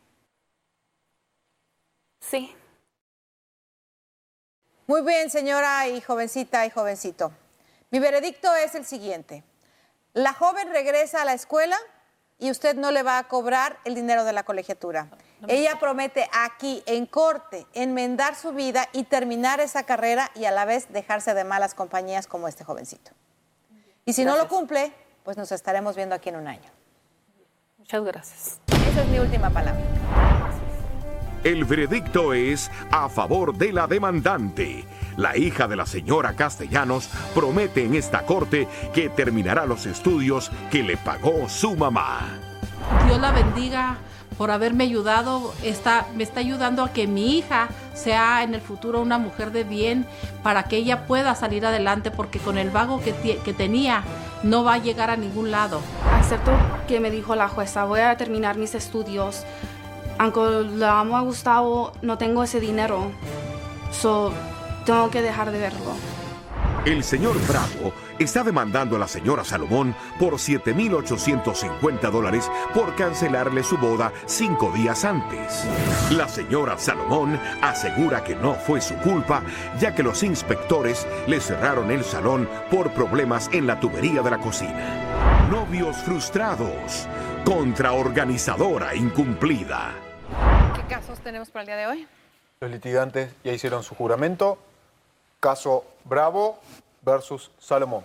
Sí. Muy bien, señora y jovencita y jovencito. Mi veredicto es el siguiente. La joven regresa a la escuela y usted no le va a cobrar el dinero de la colegiatura. Ella promete aquí, en corte, enmendar su vida y terminar esa carrera y a la vez dejarse de malas compañías como este jovencito. Y si no lo cumple, pues nos estaremos viendo aquí en un año. Muchas gracias. Esa es mi última palabra. El veredicto es a favor de la demandante. La hija de la señora Castellanos promete en esta corte que terminará los estudios que le pagó su mamá. Dios la bendiga por haberme ayudado, está, me está ayudando a que mi hija sea en el futuro una mujer de bien, para que ella pueda salir adelante, porque con el vago que, que tenía no va a llegar a ningún lado. Acepto que me dijo la jueza, voy a terminar mis estudios. Aunque le amo a Gustavo, no tengo ese dinero. So, tengo que dejar de verlo. El señor Bravo está demandando a la señora Salomón por siete mil ochocientos cincuenta dólares por cancelarle su boda cinco días antes. La señora Salomón asegura que no fue su culpa, ya que los inspectores le cerraron el salón por problemas en la tubería de la cocina. Novios frustrados, contraorganizadora incumplida. ¿Qué casos tenemos para el día de hoy? Los litigantes ya hicieron su juramento. Caso Bravo versus Salomón.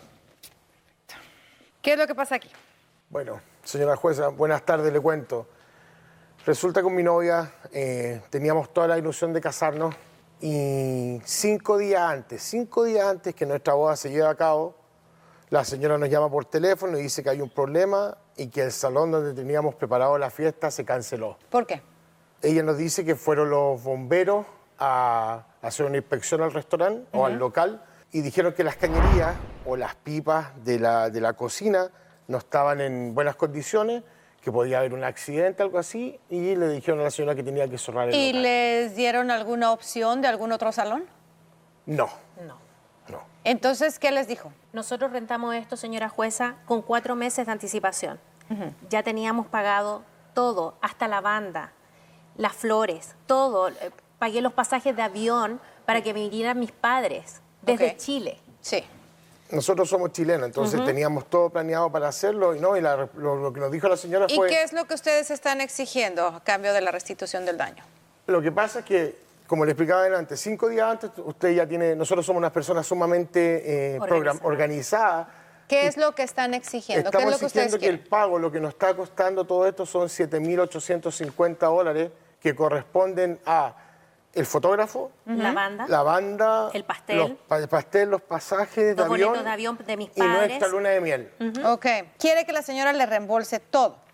¿Qué es lo que pasa aquí? Bueno, señora jueza, buenas tardes, le cuento. Resulta que con mi novia eh, teníamos toda la ilusión de casarnos y cinco días antes, cinco días antes que nuestra boda se lleve a cabo, la señora nos llama por teléfono y dice que hay un problema y que el salón donde teníamos preparado la fiesta se canceló. ¿Por qué? Ella nos dice que fueron los bomberos a hacer una inspección al restaurante o al local y dijeron que las cañerías o las pipas de la, de la cocina no estaban en buenas condiciones, que podía haber un accidente, algo así, y le dijeron a la señora que tenía que cerrar el ¿Y local. les dieron alguna opción de algún otro salón? No. No. Entonces, ¿qué les dijo? Nosotros rentamos esto, señora jueza, con cuatro meses de anticipación. Ya teníamos pagado todo, hasta la banda, las flores, todo. Eh, Pagué los pasajes de avión para que vinieran mis padres desde Ok. Chile. Sí. Nosotros somos chilenos, entonces Ujú. teníamos todo planeado para hacerlo y no, y la- lo, lo que nos dijo la señora ¿Y fue... qué es lo que ustedes están exigiendo a cambio de la restitución del daño? Lo que pasa es que, como le explicaba antes, cinco días antes, usted ya tiene, nosotros somos unas personas sumamente eh, program- organizadas. ¿Qué es lo que están exigiendo? ¿Qué es Estamos lo que ustedes exigiendo que el quieren? pago, lo que nos está costando todo esto, son siete mil ochocientos cincuenta dólares que corresponden a el fotógrafo, Ujú. La banda. la banda, El pastel. los, pa- el pastel, los pasajes de Los avión boletos de avión de mis y padres. nuestra luna de miel. Ok. Quiere que la señora le reembolse todo.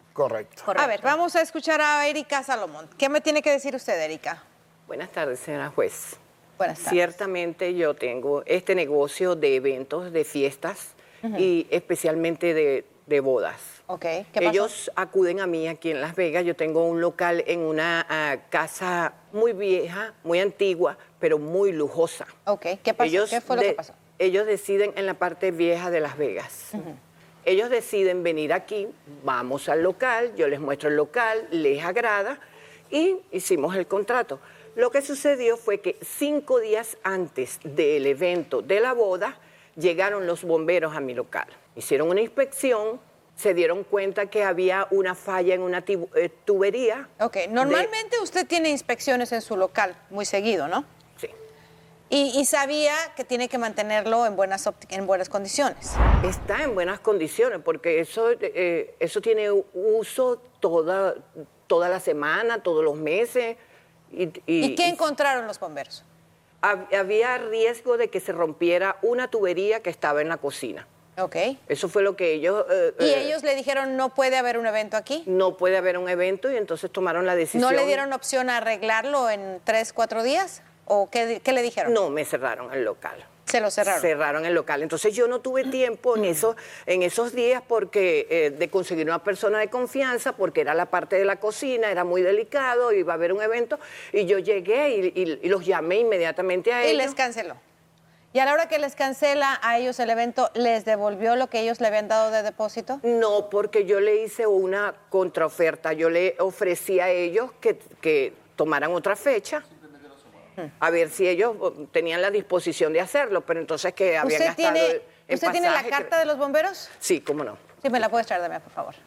Correcto. A ver, vamos a escuchar a Erika Salomón. ¿Qué me tiene que decir usted, Erika? Buenas tardes, señora juez. Buenas tardes. Ciertamente yo tengo este negocio de eventos, de fiestas uh-huh. y especialmente de, de bodas. Ok, ¿qué pasó? Ellos acuden a mí aquí en Las Vegas. Yo tengo un local en una uh, casa muy vieja, muy antigua, pero muy lujosa. Ok, ¿qué pasó? Ellos ¿Qué fue lo de, que pasó? Ellos deciden en la parte vieja de Las Vegas. Uh-huh. Ellos deciden venir aquí, vamos al local, yo les muestro el local, les agrada y hicimos el contrato. Lo que sucedió fue que cinco días antes del evento de la boda, llegaron los bomberos a mi local. Hicieron una inspección, se dieron cuenta que había una falla en una tubería. Ok, normalmente de... usted tiene inspecciones en su local muy seguido, ¿no? Sí. Y, y sabía que tiene que mantenerlo en buenas, en buenas condiciones. Está en buenas condiciones porque eso, eh, eso tiene uso toda, toda la semana, todos los meses. Y, y, ¿Y qué encontraron los bomberos? Había riesgo de que se rompiera una tubería que estaba en la cocina. Ok. Eso fue lo que ellos... Eh, ¿Y eh, ellos le dijeron no puede haber un evento aquí? No puede haber un evento y entonces tomaron la decisión... ¿No le dieron opción a arreglarlo en tres, cuatro días? ¿O qué, qué le dijeron? No, me cerraron el local. ¿Se lo cerraron? Cerraron el local. Entonces yo no tuve tiempo en, eso, en esos días porque eh, de conseguir una persona de confianza, porque era la parte de la cocina, era muy delicado, iba a haber un evento, y yo llegué y, y, y los llamé inmediatamente a ellos. Y les canceló. ¿Y a la hora que les cancela a ellos el evento, les devolvió lo que ellos le habían dado de depósito? No, porque yo le hice una contraoferta. Yo le ofrecí a ellos que, que tomaran otra fecha, a ver si ellos tenían la disposición de hacerlo, pero entonces que habían ¿Usted gastado tiene, en ¿Usted tiene la pasaje, carta de los bomberos? Sí, cómo no. Sí, me la puedes traer, dame, por favor.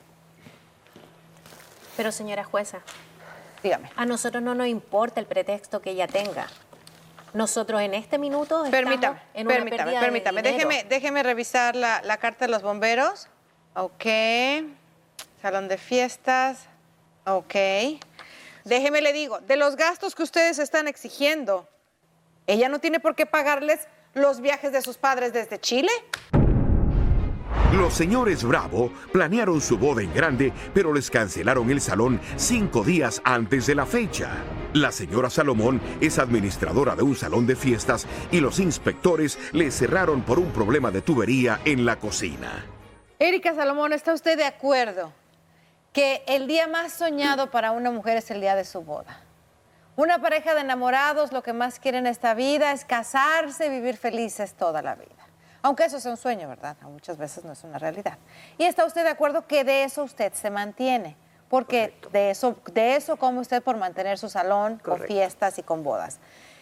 Pero, señora jueza, dígame. A nosotros no nos importa el pretexto que ella tenga. Nosotros en este minuto permítame, estamos en una permítame, pérdida permítame. de dinero. Déjeme, déjeme revisar la, la carta de los bomberos. Ok. Salón de fiestas. Ok. Déjeme le digo, de los gastos que ustedes están exigiendo, ¿ella no tiene por qué pagarles los viajes de sus padres desde Chile? Los señores Bravo planearon su boda en grande, pero les cancelaron el salón cinco días antes de la fecha. La señora Salomón es administradora de un salón de fiestas y los inspectores le cerraron por un problema de tubería en la cocina. Erika Salomón, ¿está usted de acuerdo que el día más soñado para una mujer es el día de su boda? Una pareja de enamorados lo que más quieren en esta vida es casarse y vivir felices toda la vida. Aunque eso sea un sueño, ¿verdad? Muchas veces no es una realidad. ¿Y está usted de acuerdo que de eso usted se mantiene? Porque de eso, de eso come usted por mantener su salón con fiestas y con bodas.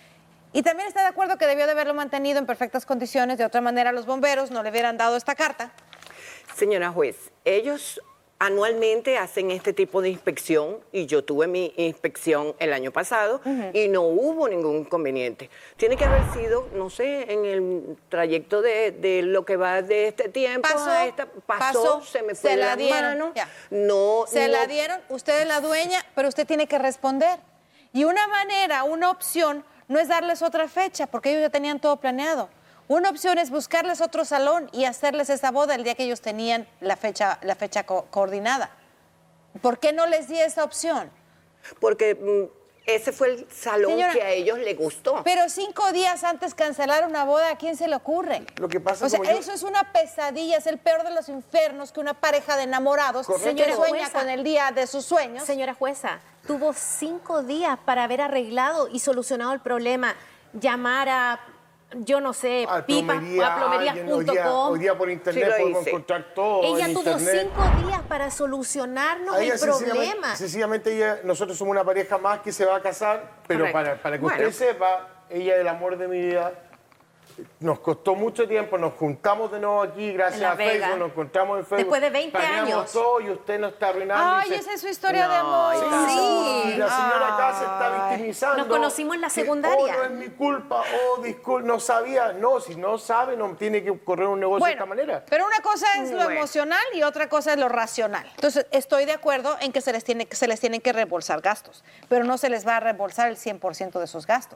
Y también está de acuerdo que debió de haberlo mantenido en perfectas condiciones. De otra manera, los bomberos no le hubieran dado esta carta. Señora juez, ellos anualmente hacen este tipo de inspección y yo tuve mi inspección el año pasado uh-huh. y no hubo ningún inconveniente. Tiene que haber sido, no sé, en el trayecto de, de lo que va de este tiempo pasó, a esta, pasó, pasó, se me fue se de la las dieron, manos. ya. No, se no. la dieron, usted es la dueña, pero usted tiene que responder. Y una manera, una opción, no es darles otra fecha, porque ellos ya tenían todo planeado. Una opción es buscarles otro salón y hacerles esa boda el día que ellos tenían la fecha, la fecha co- coordinada. ¿Por qué no les di esa opción? Porque mm, ese fue el salón Señora, que a ellos les gustó. Pero cinco días antes cancelar una boda, ¿a quién se le ocurre? Lo que pasa o sea, como yo... eso es una pesadilla, es el peor de los infiernos que una pareja de enamorados que sueña con el día de sus sueños. Señora jueza, tuvo cinco días para haber arreglado y solucionado el problema. Llamar a... yo no sé, a pipas, plomería, a plomerías punto com. Hoy, hoy día por internet sí podemos encontrar todo. Ella en tuvo internet. cinco días para solucionarnos el problema. Sencillamente ella, nosotros somos una pareja más que se va a casar, pero para, para que bueno. usted sepa, ella es el amor de mi vida. Nos costó mucho tiempo, nos juntamos de nuevo aquí gracias a Vega. Facebook, nos encontramos en Facebook. Después de veinte planeamos años. todo y usted nos está arruinando. Ay, se... esa es su historia no, de amor. Sí, sí. Y la señora acá se está victimizando. Nos conocimos en la que, secundaria. oh, no es mi culpa, oh, disculpe, no sabía. No, si no sabe, no tiene que correr un negocio Bueno, de esta manera. pero una cosa es lo Bueno. emocional y otra cosa es lo racional. Entonces, estoy de acuerdo en que se les tiene, se les tienen que reembolsar gastos, pero no se les va a reembolsar el cien por ciento de sus gastos. Se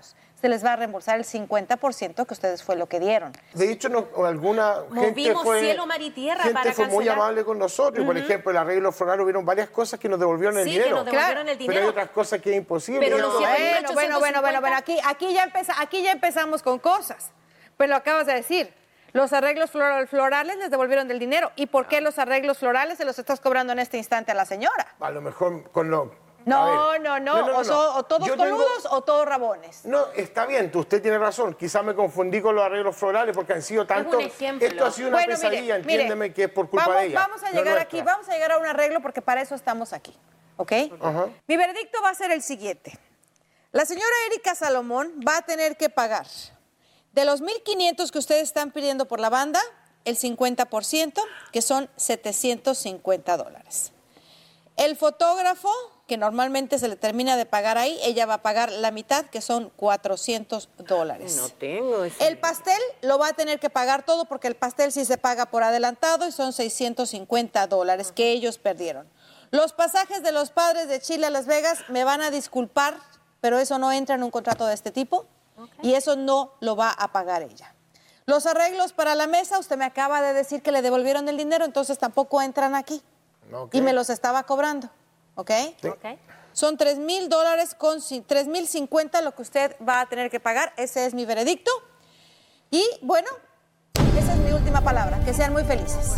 se les va a reembolsar el cincuenta por ciento que ustedes fue lo que dieron. De hecho, no, alguna gente Movimos fue, cielo, mar y tierra gente para fue muy cancelar. amable con nosotros. Ujú. Por ejemplo, el arreglo floral hubieron varias cosas que nos devolvieron el Sí, que dinero. nos devolvieron el Pero dinero. hay otras cosas que es imposible. Pero Yo- los siete mil Bueno, bueno, bueno, bueno, bueno, aquí, aquí, ya empeza- aquí ya empezamos con cosas. Pero lo acabas de decir. Los arreglos flor- florales les devolvieron del dinero. ¿Y por qué los arreglos florales se los estás cobrando en este instante a la señora? A lo mejor con lo... No, a ver. no, no, o, so- o todos Yo tengo- coludos o todos rabones. No, está bien, tú- usted tiene razón. Quizás me confundí con los arreglos florales porque han sido tantos... ejemplo. Esto ha sido una Bueno, mire, pesadilla, mire, entiéndeme que es por culpa vamos, de ella. Vamos a no llegar nuestra. aquí, vamos a llegar a un arreglo porque para eso estamos aquí, ¿ok? Ajá. Mi veredicto va a ser el siguiente. La señora Erika Salomón va a tener que pagar de los mil quinientos que ustedes están pidiendo por la banda, el cincuenta por ciento, que son setecientos cincuenta dólares. El fotógrafo, que normalmente se le termina de pagar ahí, ella va a pagar la mitad, que son cuatrocientos dólares. No tengo ese. El pastel lo va a tener que pagar todo porque el pastel sí se paga por adelantado y son seiscientos cincuenta dólares que ellos perdieron. Los pasajes de los padres de Chile a Las Vegas, me van a disculpar, pero eso no entra en un contrato de este tipo y eso no lo va a pagar ella. Los arreglos para la mesa, usted me acaba de decir que le devolvieron el dinero, entonces tampoco entran aquí. Ok. Y me los estaba cobrando, ¿ok? Ok. Son tres mil dólares con tres mil cincuenta lo que usted va a tener que pagar. Ese es mi veredicto. Y bueno, esa es mi última palabra. Que sean muy felices.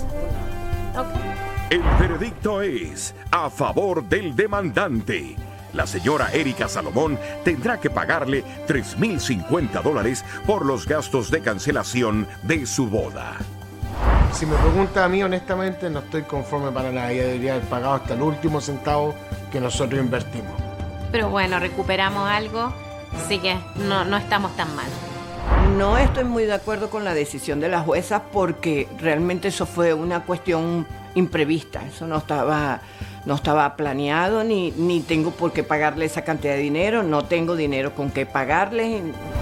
El veredicto es a favor del demandante. La señora Erika Salomón tendrá que pagarle tres mil cincuenta dólares por los gastos de cancelación de su boda. Si me pregunta a mí, honestamente, no estoy conforme para nada. Ella debería haber pagado hasta el último centavo que nosotros invertimos. Pero bueno, recuperamos algo, así que no, no estamos tan mal. No estoy muy de acuerdo con la decisión de la jueza porque realmente eso fue una cuestión imprevista. Eso no estaba, no estaba planeado, ni, ni tengo por qué pagarle esa cantidad de dinero, no tengo dinero con qué pagarle.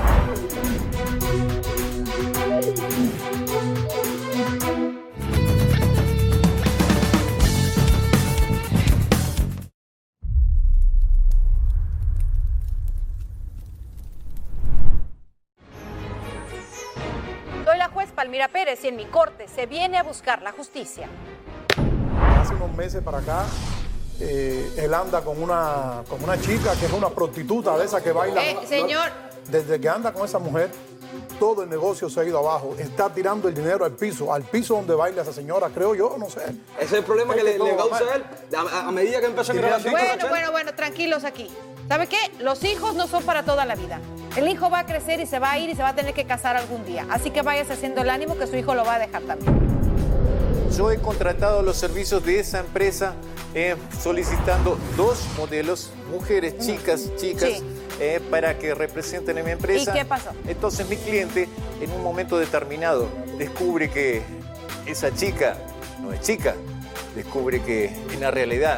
Soy la juez Palmira Pérez y en mi corte se viene a buscar la justicia. Hace unos meses para acá, eh, él anda con una, con una chica que es una prostituta de esa que baila. Eh, señor. Desde que anda con esa mujer, todo el negocio se ha ido abajo. Está tirando el dinero al piso, al piso donde baila esa señora, creo yo, no sé. Ese es el problema que, Es que le, todo le va causa mal. a él a, a medida que empezó en Diría relación con Bueno, Rachel. bueno, bueno, tranquilos aquí. ¿Sabe qué? Los hijos no son para toda la vida. El hijo va a crecer y se va a ir y se va a tener que casar algún día. Así que váyase haciendo el ánimo que su hijo lo va a dejar también. Yo he contratado los servicios de esa empresa eh, solicitando dos modelos, mujeres, chicas, chicas, Sí. eh, para que representen a mi empresa. ¿Y qué pasó? Entonces mi cliente, en un momento determinado, descubre que esa chica no es chica, descubre que en la realidad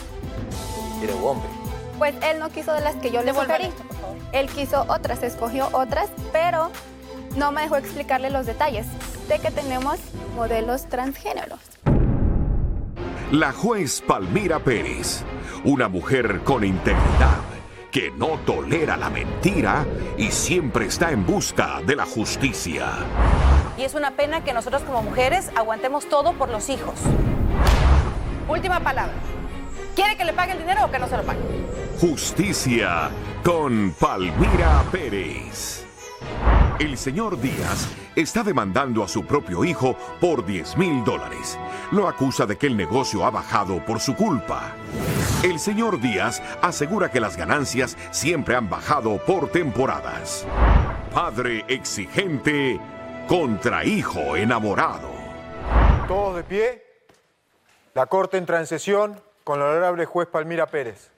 era un hombre. Pues él no quiso de las que yo le Devuélvale sugerí. esto, por favor. Él quiso otras, escogió otras, pero no me dejó explicarle los detalles de que tenemos modelos transgéneros. La juez Palmira Pérez, una mujer con integridad, que no tolera la mentira y siempre está en busca de la justicia. Y es una pena que nosotros como mujeres aguantemos todo por los hijos. Última palabra. ¿Quiere que le pague el dinero o que no se lo pague? Justicia con Palmira Pérez. El señor Díaz está demandando a su propio hijo por diez mil dólares. Lo acusa de que el negocio ha bajado por su culpa. El señor Díaz asegura que las ganancias siempre han bajado por temporadas. Padre exigente contra hijo enamorado. Todos de pie. La corte entra en sesión con la honorable juez Palmira Pérez.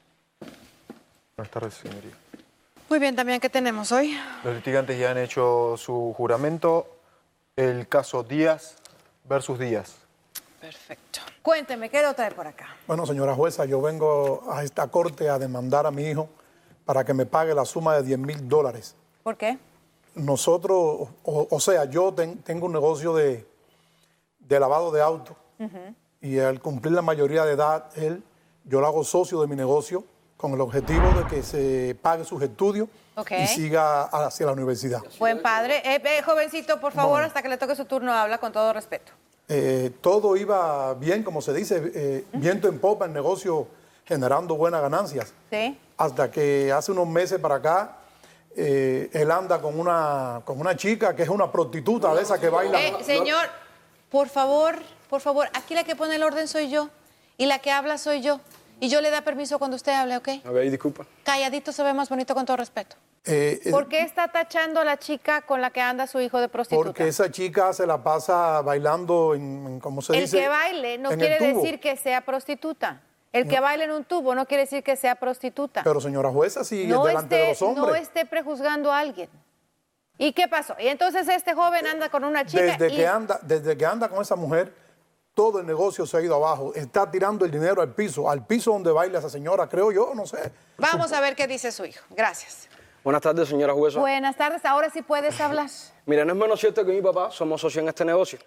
Buenas tardes, señoría. Muy bien, también, ¿qué tenemos hoy? Los litigantes ya han hecho su juramento. El caso Díaz versus Díaz. Perfecto. Cuénteme, ¿qué lo trae por acá? Bueno, señora jueza, yo vengo a esta corte a demandar a mi hijo para que me pague la suma de diez mil dólares. ¿Por qué? Nosotros, o, o sea, yo ten- tengo un negocio de, de lavado de autos y al cumplir la mayoría de edad, él, yo lo hago socio de mi negocio con el objetivo de que se pague sus estudios Ok. y siga hacia la universidad. Buen padre. Eh, eh, jovencito, por favor, hasta que le toque su turno, habla con todo respeto. Eh, todo iba bien, como se dice, eh, viento en popa, el negocio generando buenas ganancias. Sí. Hasta que hace unos meses para acá, eh, él anda con una, con una chica que es una prostituta de esa que baila. Eh, señor, por favor, por favor, aquí la que pone el orden soy yo y la que habla soy yo. Y yo le da permiso cuando usted hable, ¿ok? A ver, disculpa. Calladito se ve más bonito, con todo respeto. Eh, eh, ¿Por qué está tachando a la chica con la que anda su hijo de prostituta? Porque esa chica se la pasa bailando en, en ¿cómo se El dice? que baile no En el quiere tubo. decir que sea prostituta. El que No. baile en un tubo no quiere decir que sea prostituta. Pero señora jueza, sí, no delante esté, de los hombres. No esté prejuzgando a alguien. ¿Y qué pasó? Y entonces este joven anda con una chica Desde, y... que anda, desde que anda con esa mujer, todo el negocio se ha ido abajo. Está tirando el dinero al piso, al piso donde baila esa señora, creo yo, no sé. Vamos a ver qué dice su hijo. Gracias. Buenas tardes, señora jueza. Buenas tardes. Ahora sí puedes hablar. Mira, no es menos cierto que mi papá somos socios en este negocio.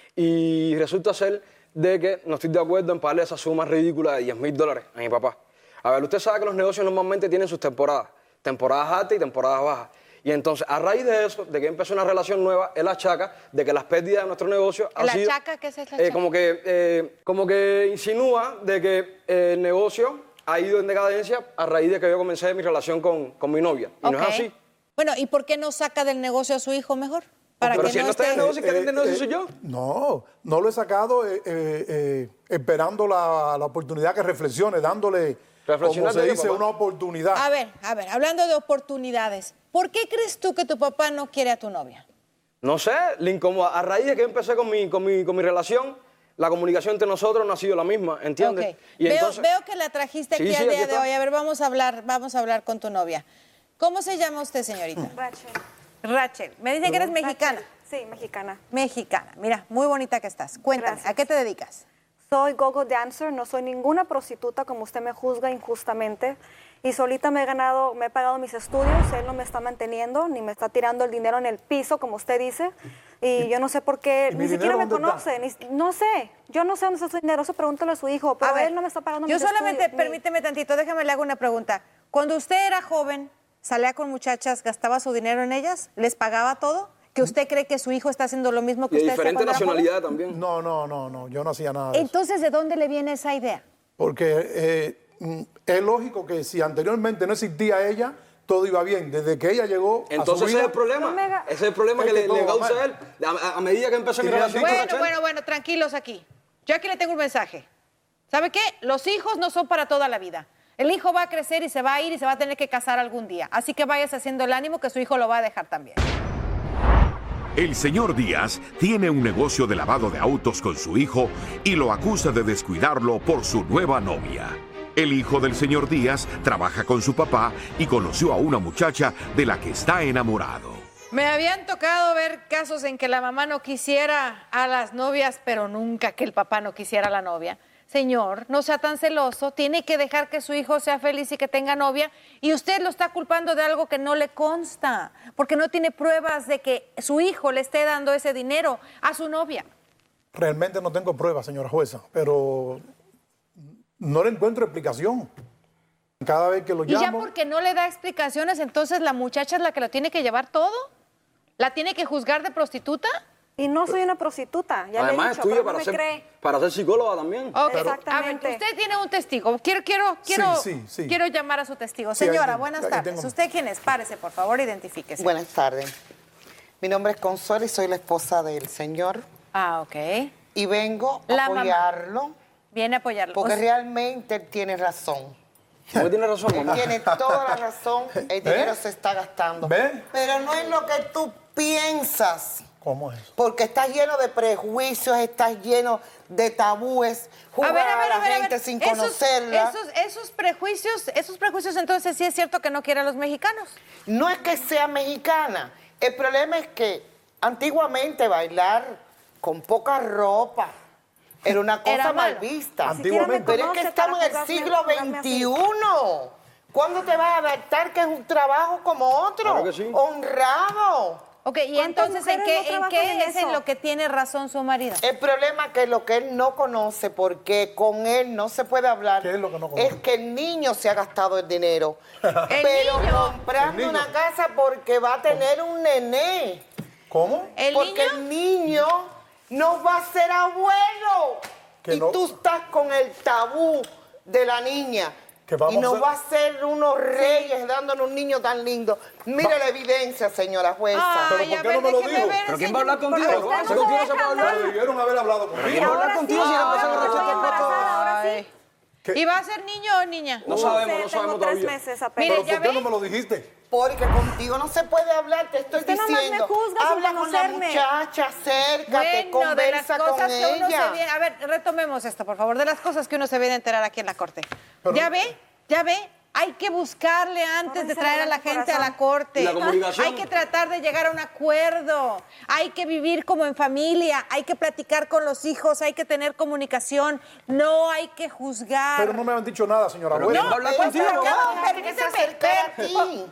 Y resulta ser de que no estoy de acuerdo en pagarle esa suma ridícula de diez mil dólares a mi papá. A ver, usted sabe que los negocios normalmente tienen sus temporadas. Temporadas altas y temporadas bajas. Y entonces, a raíz de eso, de que empezó una relación nueva, él achaca de que las pérdidas de nuestro negocio han ¿La sido... chaca? ¿Qué es la eh, chaca? como, que, eh, como que insinúa de que eh, el negocio ha ido en decadencia a raíz de que yo comencé mi relación con, con mi novia. Y no Ok. es así. Bueno, ¿y por qué no saca del negocio a su hijo mejor? Para Pero que si él no está en el negocio, ¿quién está en el negocio soy yo? No, no lo he sacado eh, eh, eh, esperando la, la oportunidad que reflexione, dándole, como Reflexionar se de qué, dice, papá. una oportunidad. A ver, a ver, hablando de oportunidades, ¿por qué crees tú que tu papá no quiere a tu novia? No sé, le incomoda. A raíz de que empecé con mi, con mi, con mi relación, la comunicación entre nosotros no ha sido la misma, ¿entiendes? Ok. Y Veo, entonces, veo que la trajiste aquí Sí, sí, al aquí día de está. hoy. A ver, vamos a hablar, vamos a hablar con tu novia. ¿Cómo se llama usted, señorita? Rachel. Rachel. Me dicen que eres mexicana. Sí, mexicana. Mexicana. Mira, muy bonita que estás. Cuéntame, Gracias. ¿a qué te dedicas? Soy go-go dancer, no soy ninguna prostituta como usted me juzga injustamente. Y solita me he ganado, me he pagado mis estudios, él no me está manteniendo, ni me está tirando el dinero en el piso, como usted dice. Y yo no sé por qué, ¿Y mi ni siquiera me dinero dónde conoce, ni- no sé. Yo no sé dónde está su dinero, eso pregúntale a su hijo, pero A ver, él no me está pagando Yo mis solamente, estudios, ni- permíteme tantito, déjame le hago una pregunta. Cuando usted era joven, salía con muchachas, gastaba su dinero en ellas, les pagaba todo, ¿que usted cree que su hijo está haciendo lo mismo que y de usted hacía diferente cuando era joven? nacionalidad también. No, no, no, no, yo no hacía nada de eso. Entonces, ¿de dónde le viene esa idea? Porque eh, mm, es lógico que si anteriormente no existía ella, todo iba bien. Desde que ella llegó a su Entonces ese vida, es el problema. Ese es el problema Es que que le, todo le va causa mal. a él. A, a medida que empezó mi Tiene relación con Bueno, Rachel. bueno, bueno, tranquilos aquí. Yo aquí le tengo un mensaje. ¿Sabe qué? Los hijos no son para toda la vida. El hijo va a crecer y se va a ir y se va a tener que casar algún día. Así que vayas haciendo el ánimo que su hijo lo va a dejar también. El señor Díaz tiene un negocio de lavado de autos con su hijo y lo acusa de descuidarlo por su nueva novia. El hijo del señor Díaz trabaja con su papá y conoció a una muchacha de la que está enamorado. Me habían tocado ver casos en que la mamá no quisiera a las novias, pero nunca que el papá no quisiera a la novia. Señor, no sea tan celoso, tiene que dejar que su hijo sea feliz y que tenga novia, y usted lo está culpando de algo que no le consta, porque no tiene pruebas de que su hijo le esté dando ese dinero a su novia. realmente no tengo pruebas, señora jueza, pero no le encuentro explicación. Cada vez que lo Y ya llamo... porque no le da explicaciones, entonces la muchacha es la que lo tiene que llevar todo. ¿La tiene que juzgar de prostituta? Y no soy una prostituta, ya Además le he es dicho, tuya pero no para me ser, cree. para ser psicóloga también. Ok, Exactamente. A ver, usted tiene un testigo. Quiero, quiero, quiero, Sí, sí, sí. quiero llamar a su testigo. Sí, ahí Señora, tengo, buenas ahí tardes. tengo. ¿Usted quién es? Párese, por favor, identifíquese. Buenas tardes. Mi nombre es Consuelo y soy la esposa del señor. Ah, ok. Y vengo a La mamá. apoyarlo. Viene a apoyarlo. Porque O sea- realmente él tiene razón. ¿Cómo tiene razón, Él mamá? tiene toda la razón. El dinero ¿Ve? se está gastando. ¿Ve? Pero no es lo que tú piensas. ¿Cómo es eso? Porque estás lleno de prejuicios, estás lleno de tabúes. Jugar A ver, a ver, la a ver, a gente ver. sin Esos- conocerla. Esos, esos prejuicios, esos prejuicios, entonces sí es cierto que no quiere a los mexicanos. No es que sea mexicana. El problema es que antiguamente bailar con poca ropa era una cosa Era mal malo. vista. Antiguamente. Pero es que estamos en el siglo veintiuno. ¿Cuándo te vas a adaptar que es un trabajo como otro? Claro que sí. Honrado. Ok, y ¿Cuántas entonces, ¿en mujeres qué, no en trabajan qué en es en eso? lo que tiene razón su marido? El problema es que lo que él no conoce, porque con él no se puede hablar, ¿Qué es lo que no conoce? es que el niño se ha gastado el dinero. Pero niño? comprando El niño. una casa porque va a tener un nené. ¿Cómo? ¿El porque niño? el niño no va a ser abuelo. Que Y no- tú estás con el tabú de la niña. Que vamos Y no a- va a ser unos reyes dándonos un niño tan lindo. Mire la evidencia, señora jueza. ¿Pero por qué no me lo dijo? ¿Pero quién va a hablar contigo? Pero usted ¿Eso no contigo se se puede deja hablar? Pero debieron haber hablado conmigo. ¿Quién va a hablar Ahora contigo sí, si ahora empezó a estoy rechazar embarazada, ahora sí. Ay. ¿Qué? ¿Y va a ser niño o niña? No sé, sabemos, no sabemos tengo tres todavía. meses apenas. Mire, ¿Pero ya por qué ve. no me lo dijiste? Porque contigo no se puede hablar, te estoy Usted nomás me diciendo. juzga sin Habla con la conocerme. muchacha, acércate, Bueno, de las conversa con cosas que uno se ella. viene... A ver, retomemos esto, por favor. De las cosas que uno se viene a enterar aquí en la corte. Pero- ¿Ya ve? ¿Ya ve? Hay que buscarle antes de traer a la gente a la corte. ¿Y la comunicación? Hay que tratar de llegar a un acuerdo. Hay que vivir como en familia. Hay que platicar con los hijos. Hay que tener comunicación. No hay que juzgar. Pero no me han dicho nada, señora Pero jueza. ¿quién va a hablar Ella contigo? acaba No, de permítame, acercar a per- ti.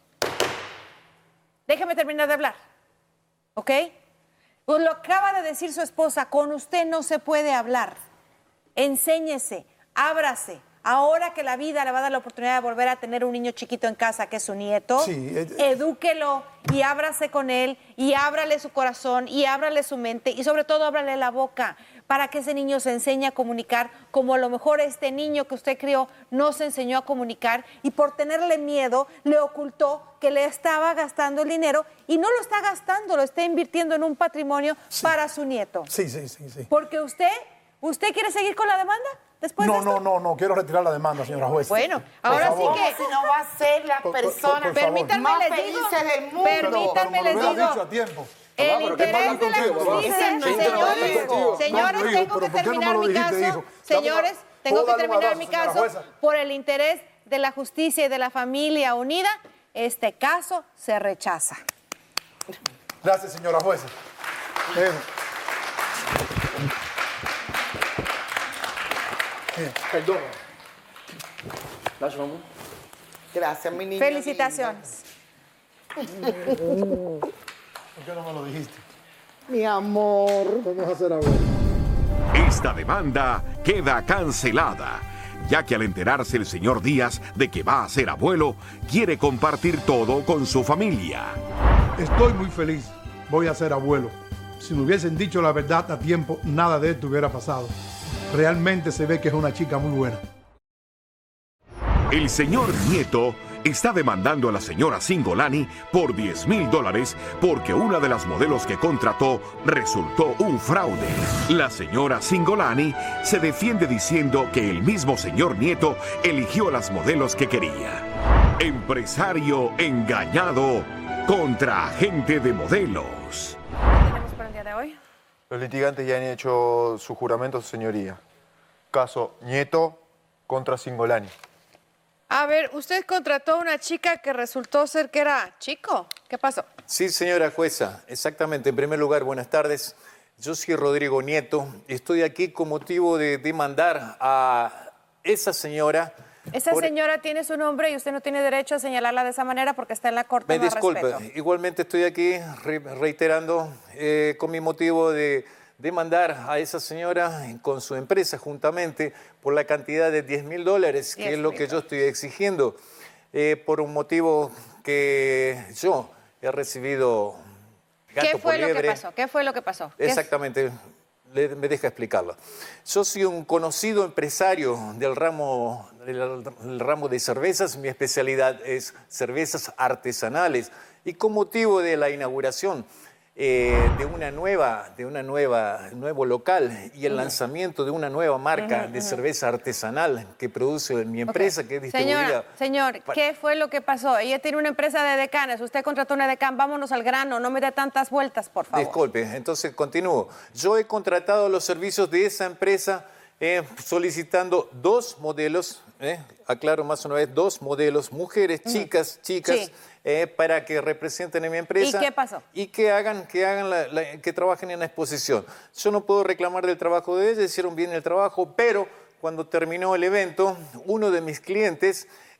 Déjeme terminar de hablar. ¿Ok? Pues lo acaba de decir su esposa. Con usted no se puede hablar. Enséñese, ábrase. Ahora que la vida le va a dar la oportunidad de volver a tener un niño chiquito en casa, que es su nieto, Sí, eh, edúquelo y ábrase con él y ábrale su corazón y ábrale su mente y sobre todo ábrale la boca para que ese niño se enseñe a comunicar como a lo mejor este niño que usted crió no se enseñó a comunicar y por tenerle miedo le ocultó que le estaba gastando el dinero y no lo está gastando, lo está invirtiendo en un patrimonio para su nieto. Sí, sí, sí, sí. Porque usted, ¿usted quiere seguir con la demanda después de No, esto? no, no, no, quiero retirar la demanda, señora jueza. Bueno, Por ahora favor. sí que... Si no va a ser la Por- por- persona por favor. Permítanme más les digo, felices del mundo. permítanme Pero me les lo hubieras digo, dicho a tiempo. el Papá, ¿pero qué pasa interés de la contigo, papá? justicia, Ese no es señores, hijo. señores, No, hijo, tengo pero que ¿por qué no me terminar lo mi dijiste, caso, hijo? Dame señores, una- tengo ¿puedo que darle un terminar abrazo, mi señora caso jueza? por el interés de la justicia y de la familia unida, este caso se rechaza. Gracias, señora jueza. Eh, eh, Perdón. Gracias, mamá. Gracias, mi niña. Felicitaciones. ¿Por qué no me lo dijiste? Mi amor. Vamos a hacer ahora. Esta demanda queda cancelada, ya que al enterarse el señor Díaz de que va a ser abuelo, quiere compartir todo con su familia. Estoy muy feliz. Voy a ser abuelo. Si me hubiesen dicho la verdad a tiempo, nada de esto hubiera pasado. Realmente se ve que es una chica muy buena. El señor Nieto está demandando a la señora Singolani por diez mil dólares porque una de las modelos que contrató resultó un fraude. La señora Singolani se defiende diciendo que el mismo señor Nieto eligió las modelos que quería. Empresario engañado contra agente de modelos. ¿Qué tenemos para el día de hoy? Los litigantes ya han hecho su juramento, su señoría. Caso Nieto contra Singolani. A ver, usted contrató a una chica que resultó ser que era chico. ¿Qué pasó? Sí, señora jueza, exactamente. En primer lugar, buenas tardes. Yo soy Rodrigo Nieto. Estoy aquí con motivo de demandar a esa señora. Esa por- señora tiene su nombre y usted no tiene derecho a señalarla de esa manera porque está en la corte. Me no disculpe, respeto. igualmente estoy aquí re- reiterando eh, con mi motivo de demandar a esa señora con su empresa juntamente por la cantidad de diez mil dólares, que es lo que yo estoy exigiendo, eh, por un motivo que yo he recibido gato ¿Qué por fue lo que liebre. pasó? ¿Qué fue lo que pasó? ¿Qué es- Exactamente, Le- me deja explicarlo. Yo soy un conocido empresario del ramo, del, del ramo de cervezas. Mi especialidad es cervezas artesanales. Y con motivo de la inauguración eh, de una nueva, de una nueva, nuevo local y el lanzamiento de una nueva marca Ujú, de ujú. cerveza artesanal que produce mi empresa, que es distribuida. Señora, señor, ¿qué fue lo que pasó? Ella tiene una empresa de decanes, usted contrató una decán, vámonos al grano, no me dé tantas vueltas, por favor. Disculpe, entonces continúo. Yo he contratado los servicios de esa empresa eh, solicitando dos modelos, eh, aclaro más una vez, dos modelos, mujeres, chicas, chicas, Sí. eh, para que representen a mi empresa. ¿Y qué pasó? Y que hagan, que hagan la- la- que trabajen en la exposición. Yo no puedo reclamar del trabajo de ellas, hicieron bien el trabajo, pero cuando terminó el evento, uno de mis clientes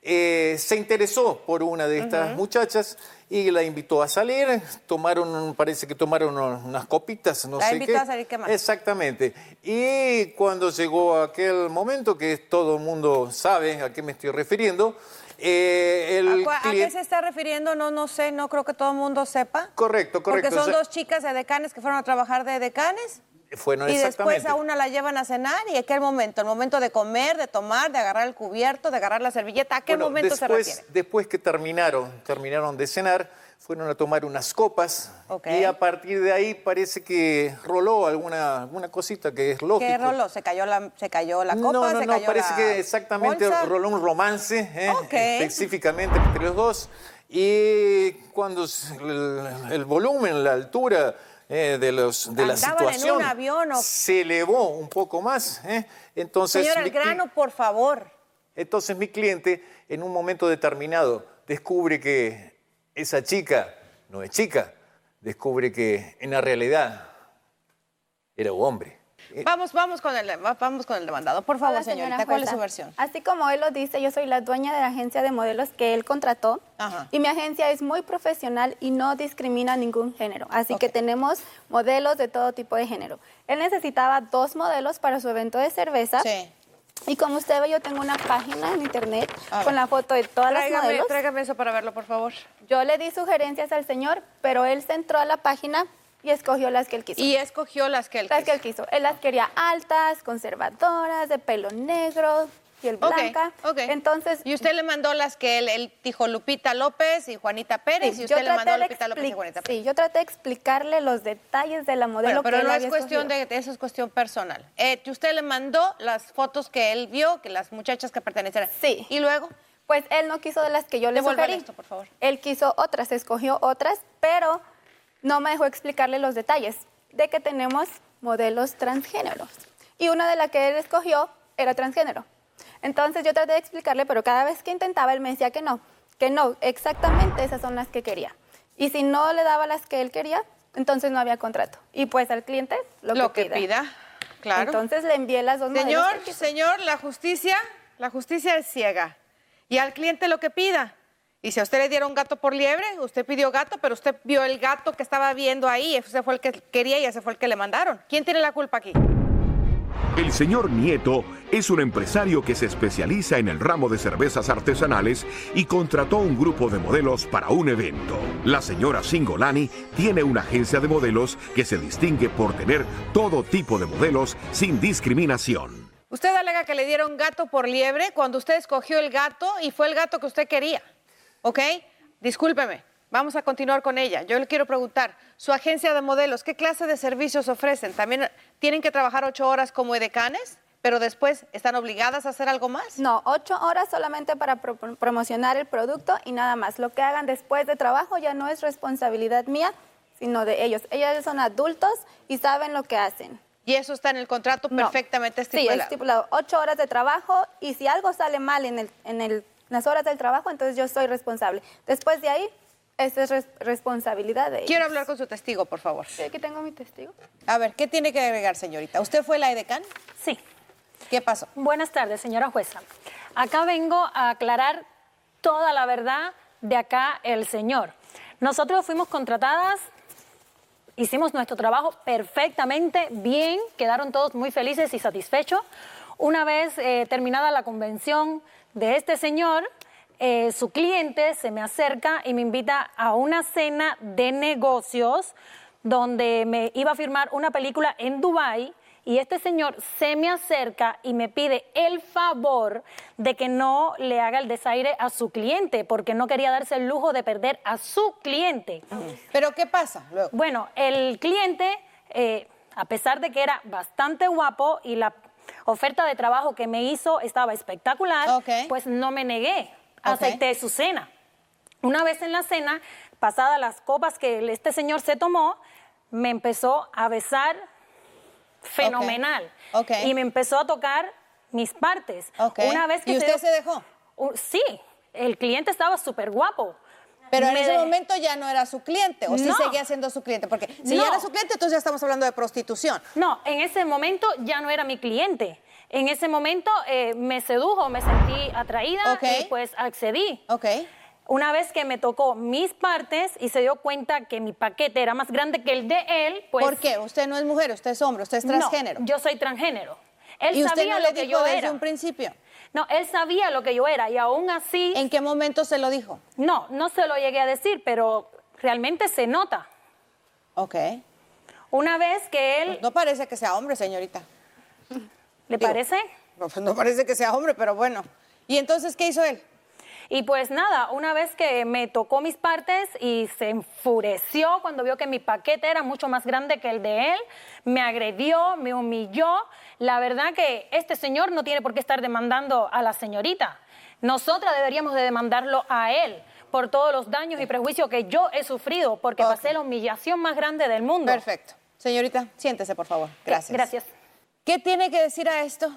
eh, se interesó por una de estas Ujú. muchachas y la invitó a salir. Tomaron, parece que tomaron unos- unas copitas, no La sé invitó qué. a salir, ¿qué más? Exactamente. Y cuando llegó aquel momento, que todo el mundo sabe a qué me estoy refiriendo, eh, el ¿A, cua- a qué cliente... se está refiriendo? No, no sé, no creo que todo el mundo sepa. Correcto, correcto. Porque son O sea, dos chicas de decanes que fueron a trabajar de decanes. Fueron Y exactamente. después a una la llevan a cenar. ¿Y a qué momento? ¿El momento de comer, de tomar, de agarrar el cubierto, de agarrar la servilleta? ¿A qué Bueno, momento se después, refiere? después que terminaron, terminaron de cenar, fueron a tomar unas copas Ok. y a partir de ahí parece que roló alguna, alguna cosita que es lógico. ¿Qué roló? ¿Se cayó la, se cayó la copa? No, no, ¿Se no, cayó parece la que exactamente bolsa? roló un romance, ¿eh? Ok. específicamente entre los dos. Y cuando s- el, el volumen, la altura eh, de, los, de la ¿Andaban en situación un avión o- se elevó un poco más, ¿eh? entonces... Señora, mi el cli- grano, por favor. Entonces mi cliente en un momento determinado descubre que esa chica no es chica, descubre que en la realidad era un hombre. Vamos, vamos con el, vamos con el demandado. Por favor, Hola, señorita, señora ¿cuál es jueza. su versión? Así como él lo dice, yo soy la dueña de la agencia de modelos que él contrató. Ajá. Y mi agencia es muy profesional y no discrimina ningún género. Así que tenemos modelos de todo tipo de género. Él necesitaba dos modelos para su evento de cerveza. Sí. Y como usted ve, yo tengo una página en internet A con ver. la foto de todas las Tráigame, modelos. tráigame eso para verlo, por favor. Yo le di sugerencias al señor, pero él se entró a la página y escogió las que él quiso. Y escogió las que él Las quiso. que él quiso. Él las quería altas, conservadoras, de pelo negro, piel Ok, blanca. ok. Entonces, Y usted le mandó las que él, él dijo Lupita López y Juanita Pérez, sí, y yo usted le traté mandó a de Lupita López y expli- Juanita Pérez. Sí, yo traté de explicarle los detalles de la modelo Bueno, pero que él no es había cuestión escogido. de, eso es cuestión personal. Eh, que usted le mandó las fotos que él vio, que las muchachas que pertenecían. Sí. Y luego, Pues él no quiso de las que yo le devuélvale sugerí. esto, por favor. Él quiso otras, escogió otras, pero no me dejó explicarle los detalles de que tenemos modelos transgéneros. Y una de las que él escogió era transgénero. Entonces yo traté de explicarle, pero cada vez que intentaba él me decía que no, que no, exactamente esas son las que quería. Y si no le daba las que él quería, entonces no había contrato. Y pues al cliente lo, Lo que, que pida. pida, claro. Entonces le envié las dos modelos Señor, que quiso. señor, la justicia, la justicia es ciega. Y al cliente lo que pida. Y si a usted le dieron gato por liebre, usted pidió gato, pero usted vio el gato que estaba viendo ahí, ese fue el que quería y ese fue el que le mandaron. ¿Quién tiene la culpa aquí? El señor Nieto es un empresario que se especializa en el ramo de cervezas artesanales y contrató un grupo de modelos para un evento. La señora Singolani tiene una agencia de modelos que se distingue por tener todo tipo de modelos sin discriminación. Usted alega que le dieron gato por liebre cuando usted escogió el gato y fue el gato que usted quería. ¿Ok? Discúlpeme. Vamos a continuar con ella. Yo le quiero preguntar, su agencia de modelos, ¿qué clase de servicios ofrecen? ¿También tienen que trabajar ocho horas como edecanes, pero después están obligadas a hacer algo más? No, ocho horas solamente para pro- promocionar el producto y nada más. Lo que hagan después de trabajo ya no es responsabilidad mía, sino de ellos. Ellos son adultos y saben lo que hacen. Y eso está en el contrato No. perfectamente Sí, estipulado. estipulado. Ocho horas de trabajo y si algo sale mal en, el, en el, las horas del trabajo, entonces yo soy responsable. Después de ahí, esa es res- responsabilidad de ellos. Quiero hablar con su testigo, por favor. Sí, aquí tengo mi testigo. A ver, ¿qué tiene que agregar, señorita? ¿Usted fue la edecán? Sí. ¿Qué pasó? Buenas tardes, señora jueza. Acá vengo a aclarar toda la verdad de acá el señor. Nosotros fuimos contratadas, hicimos nuestro trabajo perfectamente bien, quedaron todos muy felices y satisfechos. Una vez eh, terminada la convención de este señor, eh, su cliente se me acerca y me invita a una cena de negocios donde me iba a firmar una película en Dubái. Y este señor se me acerca y me pide el favor de que no le haga el desaire a su cliente, porque no quería darse el lujo de perder a su cliente. ¿Pero qué pasa luego? Bueno, el cliente, eh, a pesar de que era bastante guapo y la oferta de trabajo que me hizo estaba espectacular, Ok. pues no me negué, Ok. acepté su cena. Una vez en la cena, pasadas las copas que este señor se tomó, me empezó a besar fenomenal. Ok. Y me empezó a tocar mis partes. Ok. Una vez que ¿Y usted dio- se dejó? Uh, sí, el cliente estaba súper guapo. Pero en Me ese de- momento ya no era su cliente, o sí No. seguía siendo su cliente, porque si No. ya era su cliente, entonces ya estamos hablando de prostitución. No, en ese momento ya no era mi cliente. En ese momento eh, me sedujo, me sentí atraída Ok. y pues accedí. Ok. Una vez que me tocó mis partes y se dio cuenta que mi paquete era más grande que el de él, pues... ¿Por qué? Usted no es mujer, usted es hombre, usted es transgénero. No, yo soy transgénero. Él ¿Y usted sabía no lo le que dijo yo desde era. un principio? No, él sabía lo que yo era y aún así... ¿En qué momento se lo dijo? No, no se lo llegué a decir, pero realmente se nota. Ok. Una vez que él... No parece que sea hombre, señorita. ¿Le Digo, parece? No, pues no parece que sea hombre, pero bueno. ¿Y entonces qué hizo él? Y pues nada, una vez que me tocó mis partes y se enfureció cuando vio que mi paquete era mucho más grande que el de él, me agredió, me humilló. La verdad que este señor no tiene por qué estar demandando a la señorita. Nosotras deberíamos de demandarlo a él por todos los daños y prejuicios que yo he sufrido, porque Ok. pasé la humillación más grande del mundo. Perfecto. Señorita, siéntese, por favor. Gracias. Gracias. ¿Qué tiene que decir a esto?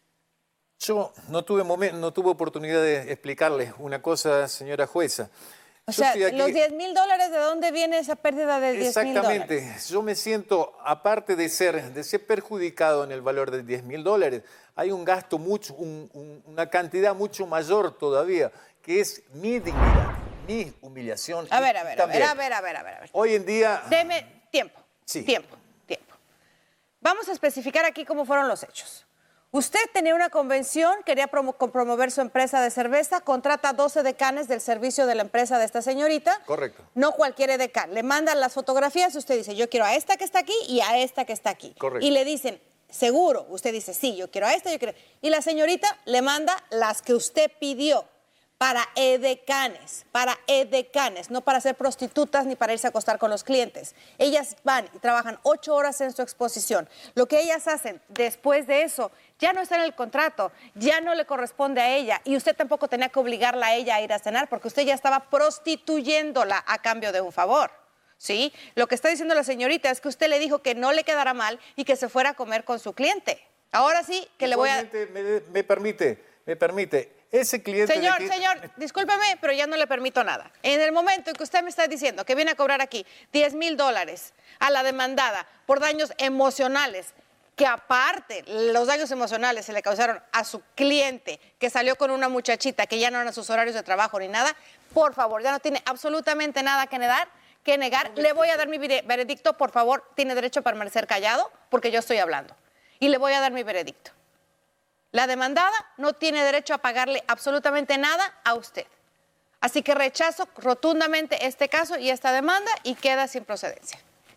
Yo no tuve, momen- no tuve oportunidad de explicarle una cosa, señora jueza. O Yo sea, estoy aquí- los diez mil dólares, ¿de dónde viene esa pérdida de diez mil dólares? Exactamente. Yo me siento, aparte de ser, de ser perjudicado en el valor de diez mil dólares, hay un gasto mucho, un- un- una cantidad mucho mayor todavía, que es mi dignidad, mi humillación. A y ver, a ver, a ver, también, a ver, a ver, a ver, a ver. Hoy en día... Deme tiempo. Sí. Tiempo, tiempo. Vamos a especificar aquí cómo fueron los hechos. Usted tenía una convención, quería promo- com- promover su empresa de cerveza, contrata doce decanes del servicio de la empresa de esta señorita. Correcto. No cualquier edecán. Le mandan las fotografías y usted dice, yo quiero a esta que está aquí y a esta que está aquí. Correcto. Y le dicen, seguro. Usted dice, sí, yo quiero a esta, yo quiero... Y la señorita le manda las que usted pidió para edecanes, para edecanes, no para ser prostitutas ni para irse a acostar con los clientes. Ellas van y trabajan ocho horas en su exposición. Lo que ellas hacen después de eso ya no está en el contrato, ya no le corresponde a ella y usted tampoco tenía que obligarla a ella a ir a cenar porque usted ya estaba prostituyéndola a cambio de un favor. ¿Sí? Lo que está diciendo la señorita es que usted le dijo que no le quedara mal y que se fuera a comer con su cliente. Ahora sí que le voy a... Igualmente, me, me permite, me permite, ese cliente... Señor, de que- señor, discúlpeme, pero ya no le permito nada. En el momento en que usted me está diciendo que viene a cobrar aquí diez mil dólares a la demandada por daños emocionales, que aparte los daños emocionales se le causaron a su cliente, que salió con una muchachita que ya no eran sus horarios de trabajo ni nada, por favor, ya no tiene absolutamente nada que negar, que negar. Le voy a dar mi vere- veredicto, por favor, tiene derecho a permanecer callado porque yo estoy hablando. Y le voy a dar mi veredicto. La demandada no tiene derecho a pagarle absolutamente nada a usted. Así que rechazo rotundamente este caso y esta demanda y queda sin procedencia.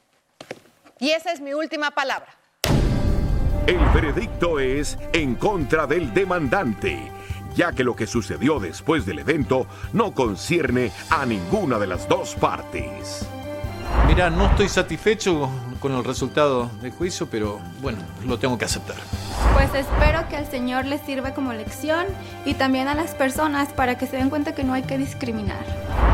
Y esa es mi última palabra. El veredicto es en contra del demandante, ya que lo que sucedió después del evento no concierne a ninguna de las dos partes. Mira, no estoy satisfecho con el resultado del juicio, pero bueno, lo tengo que aceptar. Pues espero que al Señor les sirva como lección y también a las personas para que se den cuenta que no hay que discriminar.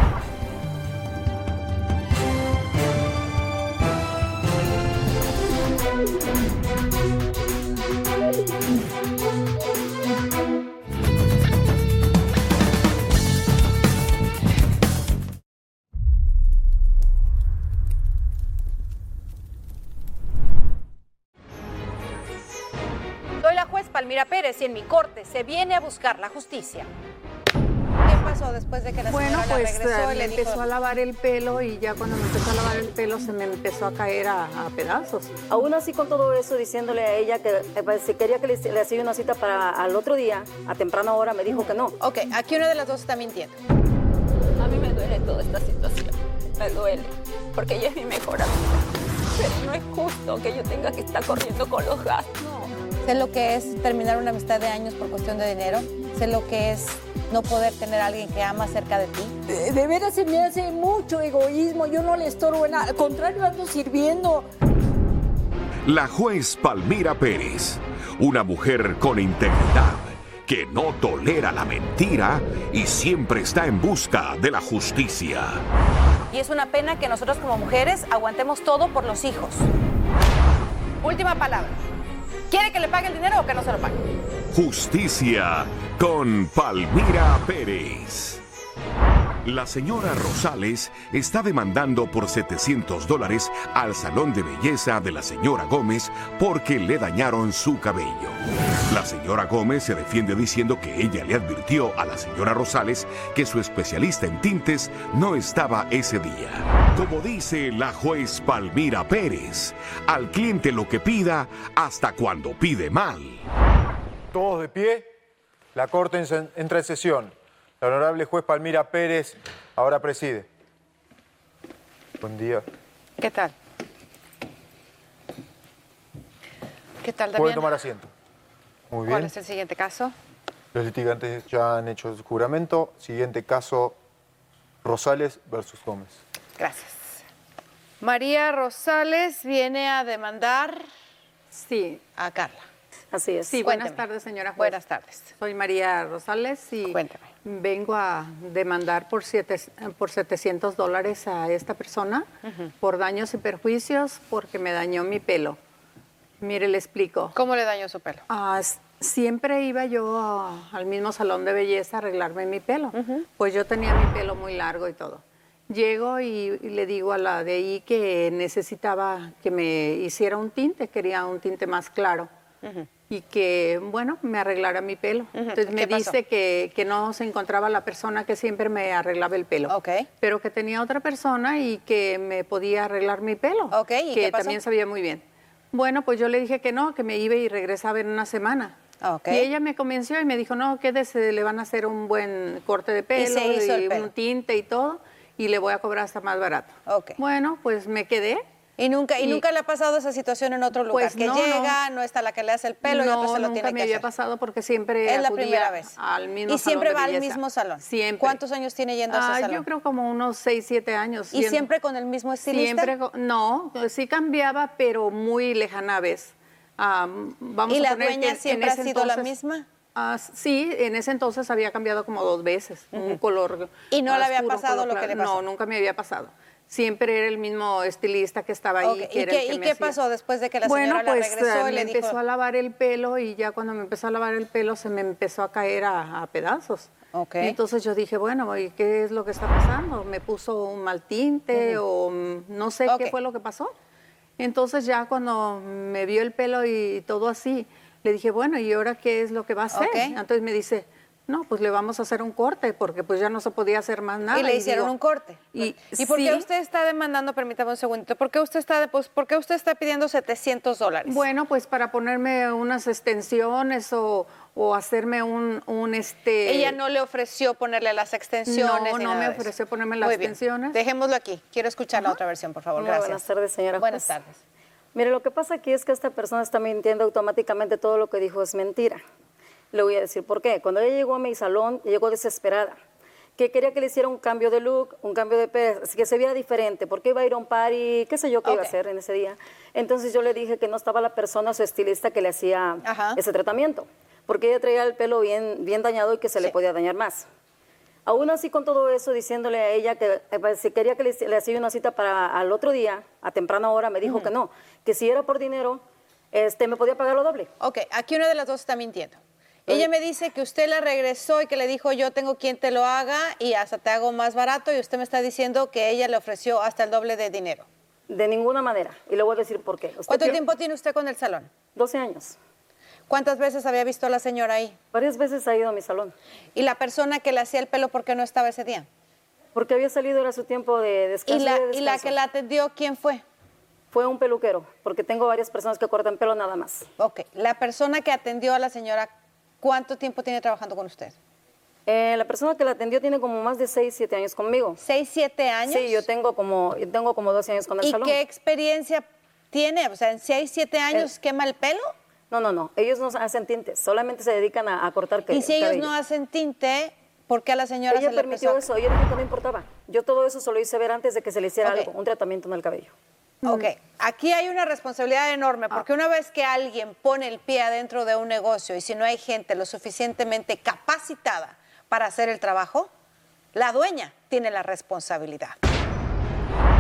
Soy la juez Palmira Pérez y en mi corte se viene a buscar la justicia. ¿Qué pasó después de que la Bueno, señora la pues regresó eh, y me le dijo... empezó a lavar el pelo y ya cuando me empezó a lavar el pelo se me empezó a caer a, a pedazos. Aún así con todo eso, diciéndole a ella que eh, pues, si quería que le, le hacía una cita para al otro día, a temprana hora, me dijo que no. Ok, aquí una de las dos está mintiendo. A mí me duele toda esta situación, me duele, porque ella es mi mejor amiga. Pero no es justo que yo tenga que estar corriendo con los gastos. Sé lo que es terminar una amistad de años por cuestión de dinero. Sé lo que es no poder tener a alguien que ama cerca de ti. De, de veras se me hace mucho egoísmo. Yo no le estorbo en nada. Al contrario, ando sirviendo. La juez Palmira Pérez, una mujer con integridad, que no tolera la mentira y siempre está en busca de la justicia. Y es una pena que nosotros como mujeres aguantemos todo por los hijos. Última palabra. ¿Quiere que le pague el dinero o que no se lo pague? Justicia con Palmira Pérez. La señora Rosales está demandando por setecientos dólares al salón de belleza de la señora Gómez porque le dañaron su cabello. La señora Gómez se defiende diciendo que ella le advirtió a la señora Rosales que su especialista en tintes no estaba ese día. Como dice la juez Palmira Pérez, al cliente lo que pida hasta cuando pide mal. Todos de pie. La Corte entra en sesión. La honorable juez Palmira Pérez ahora preside. Buen día. ¿Qué tal? ¿Qué tal, Damián? Puede tomar asiento. Muy bien. ¿Cuál es el siguiente caso? Los litigantes ya han hecho su juramento. Siguiente caso, Rosales versus Gómez. Gracias. María Rosales viene a demandar sí. a Carla. Así es. Sí, buenas tardes, señora juez. Buenas tardes. Soy María Rosales y Cuéntame. vengo a demandar por, siete, por setecientos dólares a esta persona uh-huh. por daños y perjuicios porque me dañó mi pelo. Mire, le explico. ¿Cómo le dañó su pelo? Uh, siempre iba yo a, al mismo salón de belleza a arreglarme mi pelo. Uh-huh. Pues yo tenía mi pelo muy largo y todo. Llego y, y le digo a la de ahí que necesitaba que me hiciera un tinte, quería un tinte más claro. Uh-huh. Y que, bueno, me arreglara mi pelo. Uh-huh. Entonces me dice que, que no se encontraba la persona que siempre me arreglaba el pelo. Okay. Pero que tenía otra persona y que me podía arreglar mi pelo. Okay. ¿Y que qué pasó? También sabía muy bien. Bueno, pues yo le dije que no, que me iba y regresaba en una semana. Okay. Y ella me convenció y me dijo, no, quédese, le van a hacer un buen corte de pelo y, se hizo y el pelo. un tinte y todo, y le voy a cobrar hasta más barato. Okay. Bueno, pues me quedé. ¿Y nunca, y, ¿Y nunca le ha pasado esa situación en otro lugar? Pues que no, llega, no. no está la que le hace el pelo no, y otro se lo tiene que hacer. nunca me había pasado porque siempre es la primera vez. Al mismo ¿Y siempre salón va de al mismo salón? Siempre. ¿Cuántos años tiene yendo a ese ah, salón? Yo creo como unos seis, siete años. ¿Y siempre, siempre con el mismo estilista? Siempre, no, sí cambiaba, pero muy lejana vez. Um, vamos ¿Y a la poner dueña que siempre ha sido entonces, la misma? Uh, sí, en ese entonces había cambiado como dos veces, uh-huh. un color. ¿Y no le había oscuro, pasado lo claro. que le pasó? No, nunca me había pasado. Siempre era el mismo estilista que estaba ahí. Okay. Que ¿Y, era qué, el que ¿y me qué hacía. pasó después de que la bueno, señora pues, la regresó uh, y le me dijo? empezó a lavar el pelo y ya cuando me empezó a lavar el pelo se me empezó a caer a, a pedazos. Okay. Y entonces yo dije, bueno, ¿y qué es lo que está pasando? ¿Me puso un mal tinte uh-huh. o no sé okay. qué fue lo que pasó? Entonces ya cuando me vio el pelo y todo así, le dije, bueno, ¿y ahora qué es lo que va a hacer? Okay. Entonces me dice, no, pues le vamos a hacer un corte porque pues ya no se podía hacer más nada. Y le y hicieron digo, un corte. ¿Y, ¿Y por sí? qué usted está demandando, permítame un segundito, por qué usted está, pues, por qué usted está pidiendo setecientos dólares? Bueno, pues para ponerme unas extensiones o, o hacerme un, un este... Ella no le ofreció ponerle las extensiones. No, ni no nada me de eso. ofreció ponerme las Muy bien. extensiones. Dejémoslo aquí. Quiero escuchar Ajá. la otra versión, por favor. Muy Gracias. Buenas tardes, señora juez. Buenas tardes. Mire, lo que pasa aquí es que esta persona está mintiendo automáticamente, todo lo que dijo es mentira. Le voy a decir por qué. Cuando ella llegó a mi salón, llegó desesperada, que quería que le hiciera un cambio de look, un cambio de pelo, que se viera diferente, porque iba a ir a un party, qué sé yo qué okay. iba a hacer en ese día. Entonces yo le dije que no estaba la persona, su estilista, que le hacía Ajá. ese tratamiento, porque ella traía el pelo bien, bien dañado y que se sí. le podía dañar más. Aún así, con todo eso, diciéndole a ella que eh, si quería que le, le hacía una cita para al otro día, a temprana hora, me dijo uh-huh. que no, que si era por dinero, este, me podía pagar lo doble. Ok, aquí una de las dos está mintiendo. Ella me dice que usted la regresó y que le dijo, yo tengo quien te lo haga y hasta te hago más barato, y usted me está diciendo que ella le ofreció hasta el doble de dinero. De ninguna manera, y le voy a decir por qué. ¿Cuánto quiere... tiempo tiene usted con el salón? doce años. ¿Cuántas veces había visto a la señora ahí? Varias veces ha ido a mi salón. ¿Y la persona que le hacía el pelo, por qué no estaba ese día? Porque había salido, era su tiempo de descanso. ¿Y la, de descanso. ¿Y la que la atendió, quién fue? Fue un peluquero, porque tengo varias personas que cortan pelo nada más. Ok, la persona que atendió a la señora, ¿cuánto tiempo tiene trabajando con usted? Eh, la persona que la atendió tiene como más de seis, siete años conmigo. ¿seis, siete años? Sí, yo tengo como, yo tengo como doce años con el ¿Y salón. ¿Y qué experiencia tiene? O sea, ¿en seis, siete años eh, quema el pelo? No, no, no. Ellos no hacen tintes, solamente se dedican a, a cortar cabello. ¿Y si ellos no hacen tinte, por qué a la señora ella se le permitió empezó? eso? Ella dijo que no importaba. Yo todo eso se lo hice ver antes de que se le hiciera okay. algo, un tratamiento en el cabello. Ok, aquí hay una responsabilidad enorme, porque una vez que alguien pone el pie adentro de un negocio y si no hay gente lo suficientemente capacitada para hacer el trabajo, la dueña tiene la responsabilidad.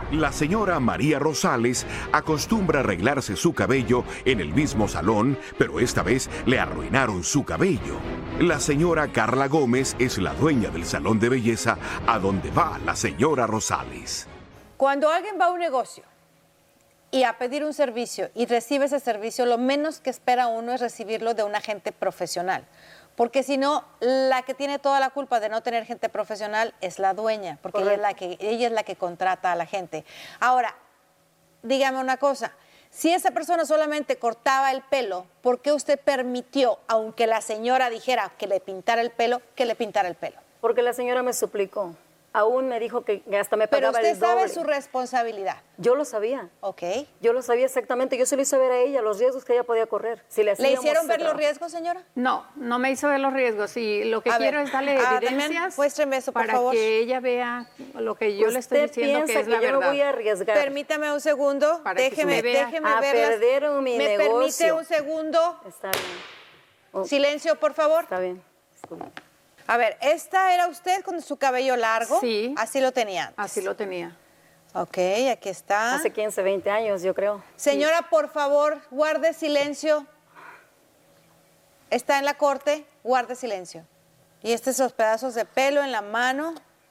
La señora María Rosales acostumbra arreglarse su cabello en el mismo salón, pero esta vez le arruinaron su cabello. La señora Carla Gómez es la dueña del salón de belleza a donde va la señora Rosales. Cuando alguien va a un negocio y a pedir un servicio y recibe ese servicio, lo menos que espera uno es recibirlo de un agente profesional. Porque si no, la que tiene toda la culpa de no tener gente profesional es la dueña, porque ella es la, que, ella es la que contrata a la gente. Ahora, dígame una cosa, si esa persona solamente cortaba el pelo, ¿por qué usted permitió, aunque la señora dijera que le pintara el pelo, que le pintara el pelo? Porque la señora me suplicó. Aún me dijo que hasta me pagaba el doble. Pero usted sabe su responsabilidad. Yo lo sabía. Ok. Yo lo sabía exactamente. Yo se lo hice ver a ella, los riesgos que ella podía correr. Si le, ¿Le hicieron ver los riesgos, señora? No, no me hizo ver los riesgos. Y lo que A quiero ver, es darle ah, evidencias muéstreme eso, por para favor. que ella vea lo que yo le estoy Usted diciendo que piensa es la que yo verdad. me voy a arriesgar. Permítame un segundo. Para que déjeme, se me vea. déjeme A verlas. perder mi ¿Me negocio. permite un segundo? Está bien. Silencio, por favor. Está bien. A ver, ¿esta era usted con su cabello largo? Sí. Así lo tenía antes. Así lo tenía. Ok, aquí está. Hace quince, veinte años, yo creo. Señora, por favor, guarde silencio. Está en la corte, guarde silencio. Y estos son los pedazos de pelo en la mano.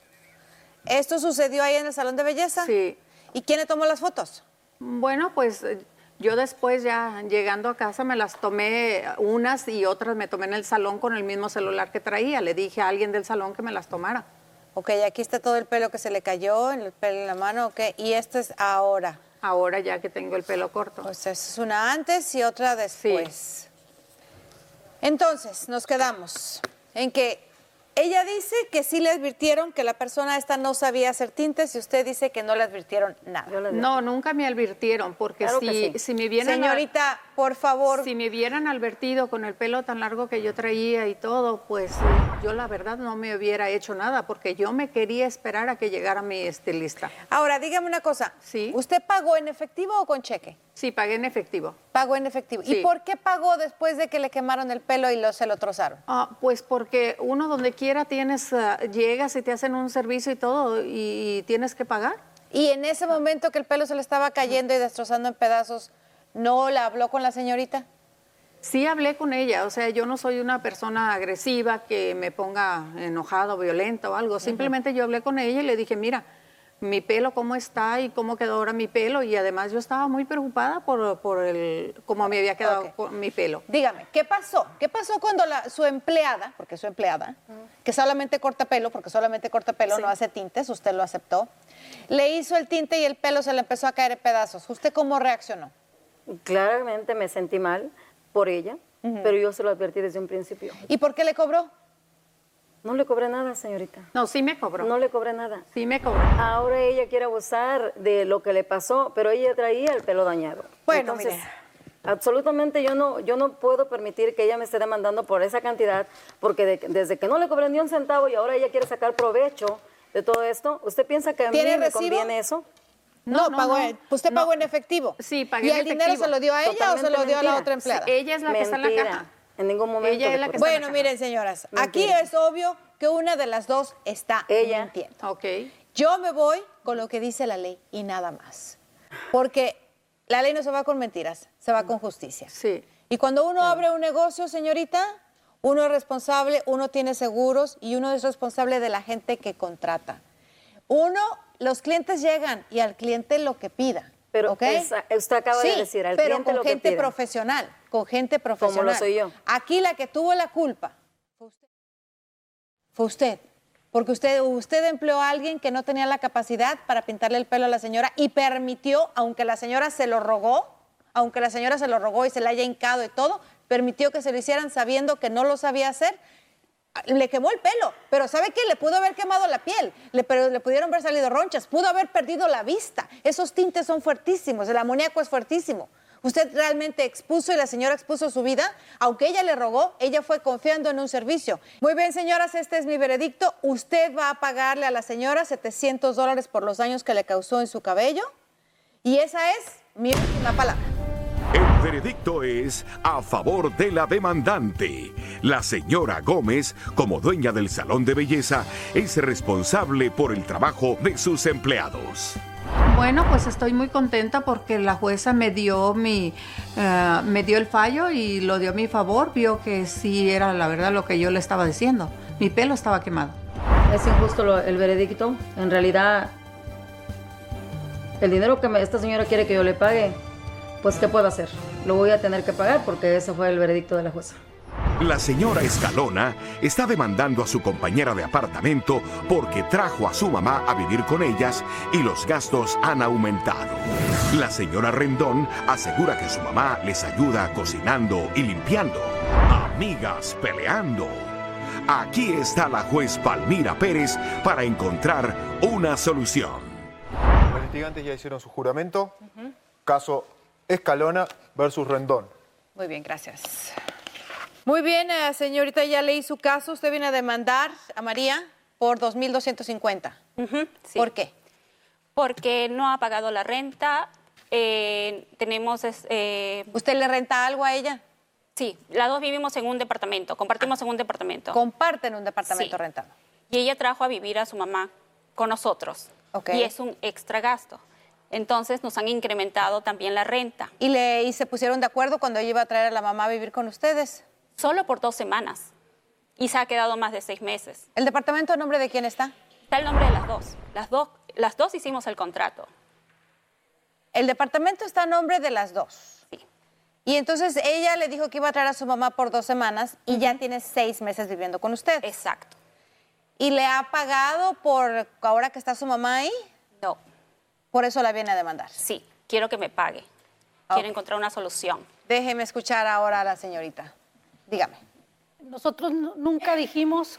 ¿Esto sucedió ahí en el salón de belleza? Sí. ¿Y quién le tomó las fotos? Bueno, pues eh, yo después ya llegando a casa me las tomé unas y otras me tomé en el salón con el mismo celular que traía. Le dije a alguien del salón que me las tomara. Ok, aquí está todo el pelo que se le cayó, el pelo en la mano, ok. Y esto es ahora. Ahora ya que tengo el pelo corto. Pues es una antes y otra después. Sí. Entonces, nos quedamos en que ella dice que sí le advirtieron que la persona esta no sabía hacer tintes y usted dice que no le advirtieron nada. No, nunca me advirtieron, porque Claro si, que sí. si me vieran... Señorita, por favor. Si me vieran advertido con el pelo tan largo que yo traía y todo, pues yo la verdad no me hubiera hecho nada, porque yo me quería esperar a que llegara mi estilista. Ahora, dígame una cosa. Sí. ¿Usted pagó en efectivo o con cheque? Sí, pagué en efectivo. Pagó en efectivo. Sí. ¿Y por qué pagó después de que le quemaron el pelo y lo, se lo trozaron? Ah, pues porque uno donde quiera tienes, uh, llegas y te hacen un servicio y todo, y, y tienes que pagar. Y en ese momento que el pelo se le estaba cayendo y destrozando en pedazos, ¿no la habló con la señorita? Sí hablé con ella, o sea, yo no soy una persona agresiva que me ponga enojado, violenta o algo. Simplemente yo hablé con ella y le dije, mira, mi pelo cómo está y cómo quedó ahora mi pelo, y además yo estaba muy preocupada por, por el cómo me había quedado Okay. con mi pelo. Dígame, ¿qué pasó? ¿Qué pasó cuando la, su empleada, porque es su empleada, que solamente corta pelo, porque solamente corta pelo, Sí. no hace tintes, usted lo aceptó, le hizo el tinte y el pelo se le empezó a caer en pedazos? ¿Usted cómo reaccionó? Claramente me sentí mal por ella, pero yo se lo advertí desde un principio. ¿Y por qué le cobró? No le cobré nada, señorita. No, sí me cobró. No le cobré nada. Sí me cobró. Ahora ella quiere abusar de lo que le pasó, pero ella traía el pelo dañado. Bueno, Entonces, mire. absolutamente yo no, yo no puedo permitir que ella me esté demandando por esa cantidad, porque de- desde que no le cobré ni un centavo y ahora ella quiere sacar provecho de todo esto. ¿Usted piensa que a mí ¿Tiene me recibo? conviene eso? No, no, pagó, no. usted No. pagó en efectivo. Sí, pagué ¿Y en el dinero efectivo. se lo dio a ella o se Totalmente lo dio a la mentira. otra empleada? Sí, ella es la que está en la Mentira. caja. En ningún momento. Ella es le la que cobré. está en Bueno, miren, señoras, aquí Mentira. es obvio que una de las dos está Ella. mintiendo. Ok. Yo me voy con lo que dice la ley y nada más. Porque la ley no se va con mentiras, se va con justicia. Sí. Y cuando uno abre un negocio, señorita, uno es responsable, uno tiene seguros y uno es responsable de la gente que contrata. Uno, los clientes llegan y al cliente lo que pida. Pero ¿ok? esa- usted acaba de Sí, decir, al pero cliente con lo que gente pida. profesional, con gente profesional. lo soy yo. Aquí la que tuvo la culpa fue usted. Fue usted. Porque usted, usted empleó a alguien que no tenía la capacidad para pintarle el pelo a la señora y permitió, aunque la señora se lo rogó, aunque la señora se lo rogó y se le haya hincado y todo, permitió que se lo hicieran sabiendo que no lo sabía hacer. Le quemó el pelo, pero ¿sabe qué? Le pudo haber quemado la piel, le, pero le pudieron haber salido ronchas, pudo haber perdido la vista. Esos tintes son fuertísimos, el amoníaco es fuertísimo. Usted realmente expuso y la señora expuso su vida, aunque ella le rogó, ella fue confiando en un servicio. Muy bien, señoras, este es mi veredicto. Usted va a pagarle a la señora setecientos dólares por los daños que le causó en su cabello y esa es mi última palabra. El veredicto es a favor de la demandante. La señora Gómez, como dueña del salón de belleza, es responsable por el trabajo de sus empleados. Bueno, pues estoy muy contenta porque la jueza me dio mi, uh, me dio el fallo y lo dio a mi favor. Vio que sí era la verdad lo que yo le estaba diciendo. Mi pelo estaba quemado. Es injusto lo- el veredicto. En realidad, el dinero que me- esta señora quiere que yo le pague, pues ¿qué puedo hacer? Lo voy a tener que pagar porque ese fue el veredicto de la jueza. La señora Escalona está demandando a su compañera de apartamento porque trajo a su mamá a vivir con ellas y los gastos han aumentado. La señora Rendón asegura que su mamá les ayuda cocinando y limpiando. Amigas peleando. Aquí está la juez Palmira Pérez para encontrar una solución. Los litigantes ya hicieron su juramento. Caso Escalona versus Rendón. Muy bien, gracias. Muy bien, eh, señorita, ya leí su caso. Usted viene a demandar a María por dos mil doscientos cincuenta. Ujú, sí. ¿Por qué? Porque no ha pagado la renta. eh, tenemos... es- eh, ¿Usted le renta algo a ella? Sí, las dos vivimos en un departamento, compartimos en un departamento. Comparten un departamento Sí. rentado. Y ella trajo a vivir a su mamá con nosotros. Ok. Y es un extra gasto. Entonces nos han incrementado también la renta. ¿Y, le, ¿Y se pusieron de acuerdo cuando ella iba a traer a la mamá a vivir con ustedes? Solo por dos semanas. Y se ha quedado más de seis meses. ¿El departamento a nombre de quién está? Está el nombre de las dos. Las dos, las dos hicimos el contrato. El departamento está a nombre de las dos. Sí. Y entonces ella le dijo que iba a traer a su mamá por dos semanas y ya tiene seis meses viviendo con usted. Exacto. ¿Y le ha pagado por ahora que está su mamá ahí? No. Por eso la viene a demandar. Sí, quiero que me pague. Quiero encontrar una solución. Déjeme escuchar ahora a la señorita. Dígame. Nosotros nu- nunca dijimos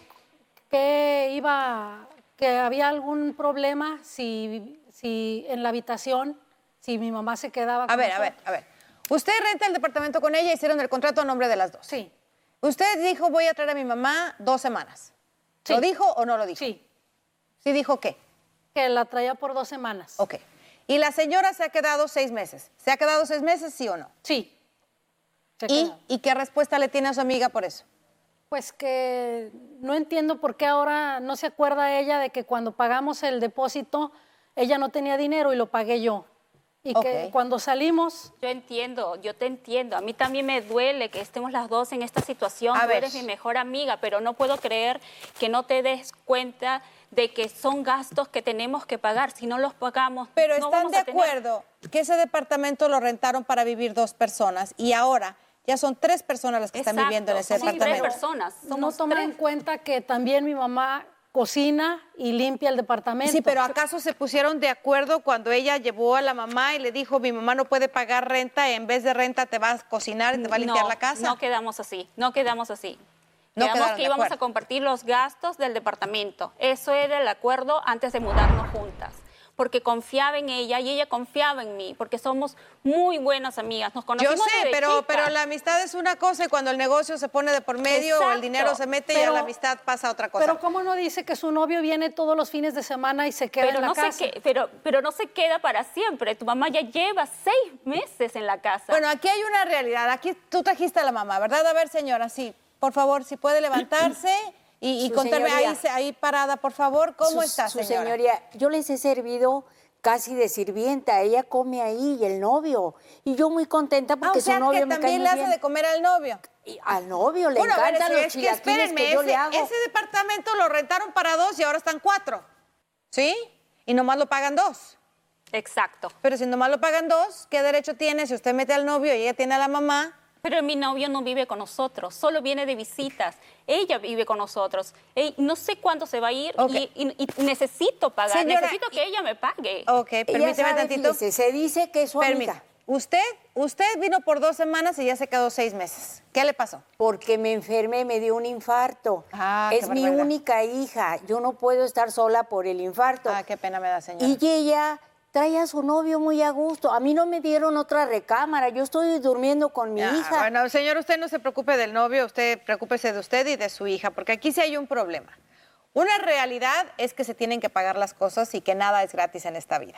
que iba, que había algún problema si, si en la habitación, si mi mamá se quedaba A con ver, a ver, nosotros. a ver. Usted renta el departamento con ella y hicieron el contrato a nombre de las dos. Sí. Usted dijo, voy a traer a mi mamá dos semanas. ¿Lo Sí. dijo o no lo dijo? Sí. ¿Sí dijo qué? Que la traía por dos semanas. Ok. Y la señora se ha quedado seis meses. ¿Se ha quedado seis meses, sí o no? Sí. Se ha ¿Y, quedado. ¿Y qué respuesta le tiene a su amiga por eso? Pues que no entiendo por qué ahora no se acuerda ella de que cuando pagamos el depósito, ella no tenía dinero y lo pagué yo. Y que Ok. cuando salimos... Yo entiendo, yo te entiendo. A mí también me duele que estemos las dos en esta situación. A Tú ver. eres mi mejor amiga, pero no puedo creer que no te des cuenta de que son gastos que tenemos que pagar. Si no los pagamos, Pero no están vamos de a tener- acuerdo que ese departamento lo rentaron para vivir dos personas y ahora ya son tres personas las que están Exacto, viviendo en ese somos departamento. tres personas. No Somos toman tres. en cuenta que también mi mamá cocina y limpia el departamento. Sí, pero ¿acaso se pusieron de acuerdo cuando ella llevó a la mamá y le dijo, mi mamá no puede pagar renta, en vez de renta te vas a cocinar y te va a limpiar No, la casa? No quedamos así, no quedamos así. No Quedamos quedaron que de íbamos acuerdo. a compartir los gastos del departamento. Eso era el acuerdo antes de mudarnos juntas. Porque confiaba en ella y ella confiaba en mí, porque somos muy buenas amigas. Nos Yo conocimos sé, desde pero, chicas. pero la amistad es una cosa y cuando el negocio se pone de por medio o el Exacto. dinero se mete y Pero- a la amistad pasa otra cosa. Pero ¿cómo no dice que su novio viene todos los fines de semana y se queda Pero en la no, casa? se que- pero, pero no se queda para siempre. Tu mamá ya lleva seis meses en la casa. Bueno, aquí hay una realidad. Aquí tú trajiste a la mamá, ¿verdad? A ver, señora, sí. Por favor, si puede levantarse y, y Su contarme señoría. ahí, se- ahí parada, por favor. ¿Cómo Su- está, su señora? señoría, yo les he servido casi de sirvienta, ella come ahí y el novio. Y yo muy contenta Ah, porque o sea, su novio que me cae también muy le hace bien. de comer al novio. Y al novio le Bueno, a ver, encantan es los que chilaquiles espérenme, que yo ese, le hago. ese departamento lo rentaron para dos y ahora están cuatro. ¿Sí? Y nomás lo pagan dos. Exacto. Pero si nomás lo pagan dos, ¿qué derecho tiene si usted mete al novio y ella tiene a la mamá? Pero mi novio no vive con nosotros, solo viene de visitas. Ella vive con nosotros. Ey, no sé cuándo se va a ir Ok. y, y- y necesito pagar. Señora, necesito que ella me pague. Ok, permíteme sabe, tantito. fíjese, se dice que es su Permita. amiga. Usted, usted vino por dos semanas y ya se quedó seis meses. ¿Qué le pasó? Porque me enfermé, me dio un infarto. Ah, qué es mi barbaridad. única hija. Yo no puedo estar sola por el infarto. Ah, qué pena me da, señora. Y ella trae a su novio muy a gusto. A mí no me dieron otra recámara. Yo estoy durmiendo con mi Ya, hija. Bueno, señor, usted no se preocupe del novio, usted preocúpese de usted y de su hija, porque aquí sí hay un problema. Una realidad es que se tienen que pagar las cosas y que nada es gratis en esta vida.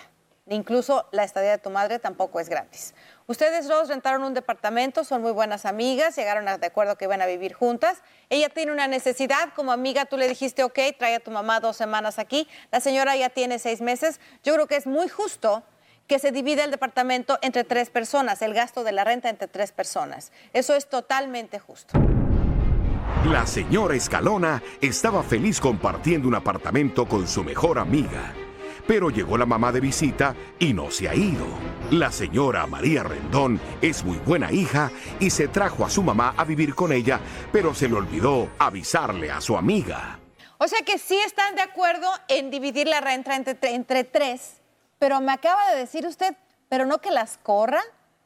Incluso la estadía de tu madre tampoco es gratis. Ustedes dos rentaron un departamento, son muy buenas amigas, llegaron a, de acuerdo que iban a vivir juntas. Ella tiene una necesidad, como amiga tú le dijiste, ok, trae a tu mamá dos semanas aquí. La señora ya tiene seis meses. Yo creo que es muy justo que se divida el departamento entre tres personas, el gasto de la renta entre tres personas. Eso es totalmente justo. La señora Escalona estaba feliz compartiendo un apartamento con su mejor amiga. Pero llegó la mamá de visita y no se ha ido. La señora María Rendón es muy buena hija y se trajo a su mamá a vivir con ella, pero se le olvidó avisarle a su amiga. O sea que sí están de acuerdo en dividir la renta entre, entre tres, pero me acaba de decir usted, ¿pero no que las corra?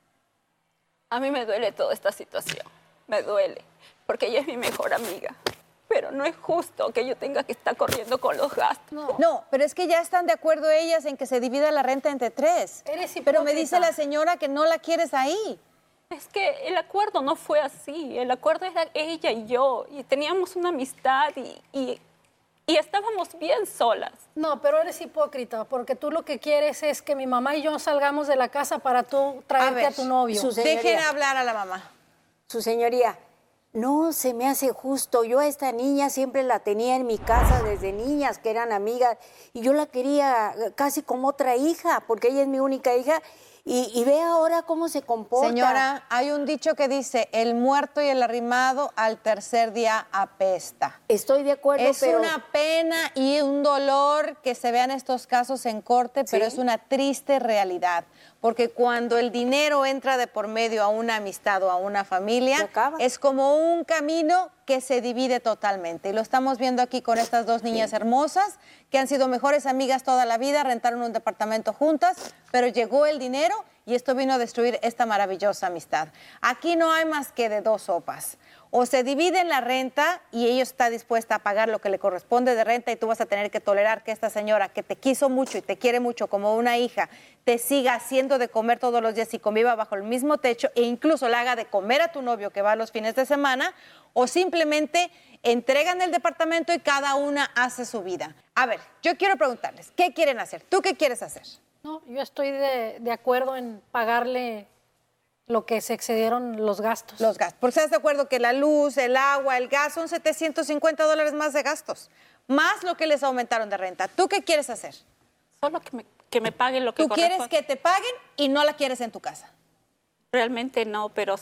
A mí me duele toda esta situación, me duele, porque ella es mi mejor amiga. Pero no es justo que yo tenga que estar corriendo con los gastos. No, no, pero es que ya están de acuerdo ellas en que se divida la renta entre tres. Eres hipócrita. Pero me dice la señora que no la quieres ahí. Es que el acuerdo no fue así. El acuerdo era ella y yo. Y teníamos una amistad y, y, y estábamos bien solas. No, pero eres hipócrita, porque tú lo que quieres es que mi mamá y yo salgamos de la casa para tú traerte a, ver, a tu novio. Su señoría, dejen hablar a la mamá. Su señoría, no se me hace justo. Yo a esta niña siempre la tenía en mi casa desde niñas, que eran amigas, y yo la quería casi como otra hija, porque ella es mi única hija, y, y ve ahora cómo se comporta. Señora, hay un dicho que dice, el muerto y el arrimado al tercer día apesta. Estoy de acuerdo, es pero... Es una pena y un dolor que se vean estos casos en corte, pero ¿sí? Es una triste realidad. Porque cuando el dinero entra de por medio a una amistad o a una familia, es como un camino que se divide totalmente. Y lo estamos viendo aquí con estas dos niñas sí. hermosas, que han sido mejores amigas toda la vida, rentaron un departamento juntas, pero llegó el dinero y esto vino a destruir esta maravillosa amistad. Aquí no hay más que de dos sopas. O se dividen la renta y ella está dispuesta a pagar lo que le corresponde de renta y tú vas a tener que tolerar que esta señora que te quiso mucho y te quiere mucho como una hija, te siga haciendo de comer todos los días y conviva bajo el mismo techo e incluso le haga de comer a tu novio que va los fines de semana, o simplemente entregan el departamento y cada una hace su vida. A ver, yo quiero preguntarles, ¿qué quieren hacer? ¿Tú qué quieres hacer? No, yo estoy de, de acuerdo en pagarle lo que se excedieron los gastos. Los gastos. Porque estás de acuerdo que la luz, el agua, el gas son setecientos cincuenta dólares más de gastos, más lo que les aumentaron de renta. ¿Tú qué quieres hacer? Solo que me, que me paguen lo que ¿Tú quieres que te paguen y no la quieres en tu casa? Realmente no, pero...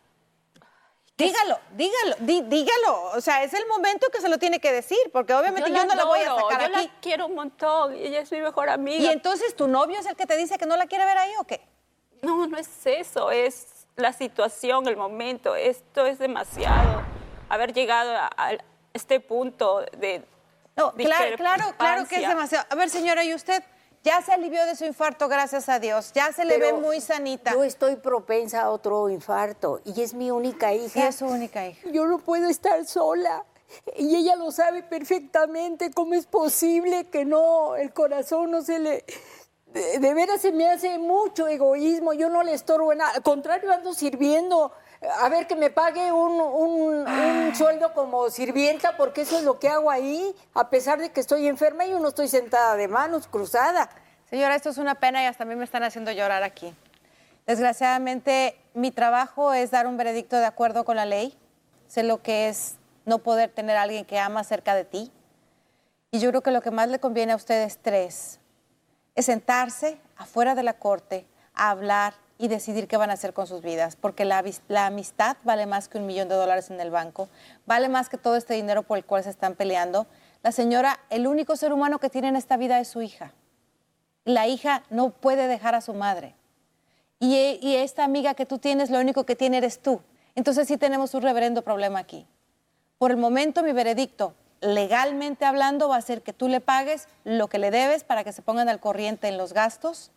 Dígalo, dígalo, dí, dígalo. O sea, es el momento que se lo tiene que decir, porque obviamente yo, yo no la voy a sacar yo aquí. Yo la quiero un montón y ella es mi mejor amiga. ¿Y entonces tu novio es el que te dice que no la quiere ver ahí o qué? No, no es eso, es la situación, el momento. Esto es demasiado. Haber llegado a, a este punto de... No, claro, claro, claro que es demasiado. A ver, señora, ¿y usted? Ya se alivió de su infarto, gracias a Dios. Ya se le Pero ve muy sanita. Yo estoy propensa a otro infarto y es mi única hija. Y es su única hija. Yo no puedo estar sola. Y ella lo sabe perfectamente. ¿Cómo es posible que no, el corazón no se le... De, de veras se me hace mucho egoísmo. Yo no le estorbo en nada. Al contrario, ando sirviendo. A ver, que me pague un, un, un sueldo como sirvienta, porque eso es lo que hago ahí, a pesar de que estoy enferma y yo no estoy sentada de manos cruzada. Señora, esto es una pena y hasta a mí me están haciendo llorar aquí. Desgraciadamente, mi trabajo es dar un veredicto de acuerdo con la ley. Sé lo que es no poder tener a alguien que ama cerca de ti. Y yo creo que lo que más le conviene a ustedes tres es sentarse afuera de la corte a hablar y decidir qué van a hacer con sus vidas, porque la, la amistad vale más que un millón de dólares en el banco, vale más que todo este dinero por el cual se están peleando. La señora, el único ser humano que tiene en esta vida es su hija. La hija no puede dejar a su madre. Y, y esta amiga que tú tienes, lo único que tiene eres tú. Entonces sí tenemos un reverendo problema aquí. Por el momento, mi veredicto, legalmente hablando, va a ser que tú le pagues lo que le debes para que se pongan al corriente en los gastos.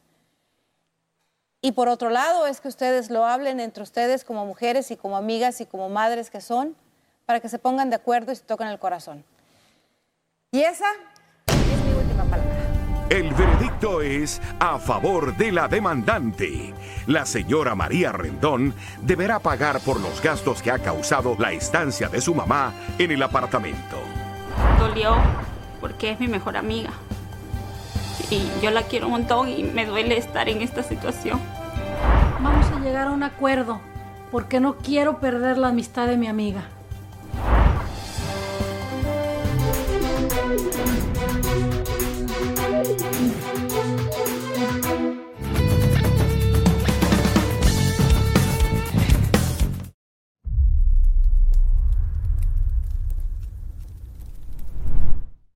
Y por otro lado, es que ustedes lo hablen entre ustedes como mujeres y como amigas y como madres que son, para que se pongan de acuerdo y se toquen el corazón. Y esa es mi última palabra. El veredicto es a favor de la demandante. La señora María Rendón deberá pagar por los gastos que ha causado la estancia de su mamá en el apartamento. Dolió porque es mi mejor amiga. y yo la quiero un montón y me duele estar en esta situación. Vamos a llegar a un acuerdo porque no quiero perder la amistad de mi amiga.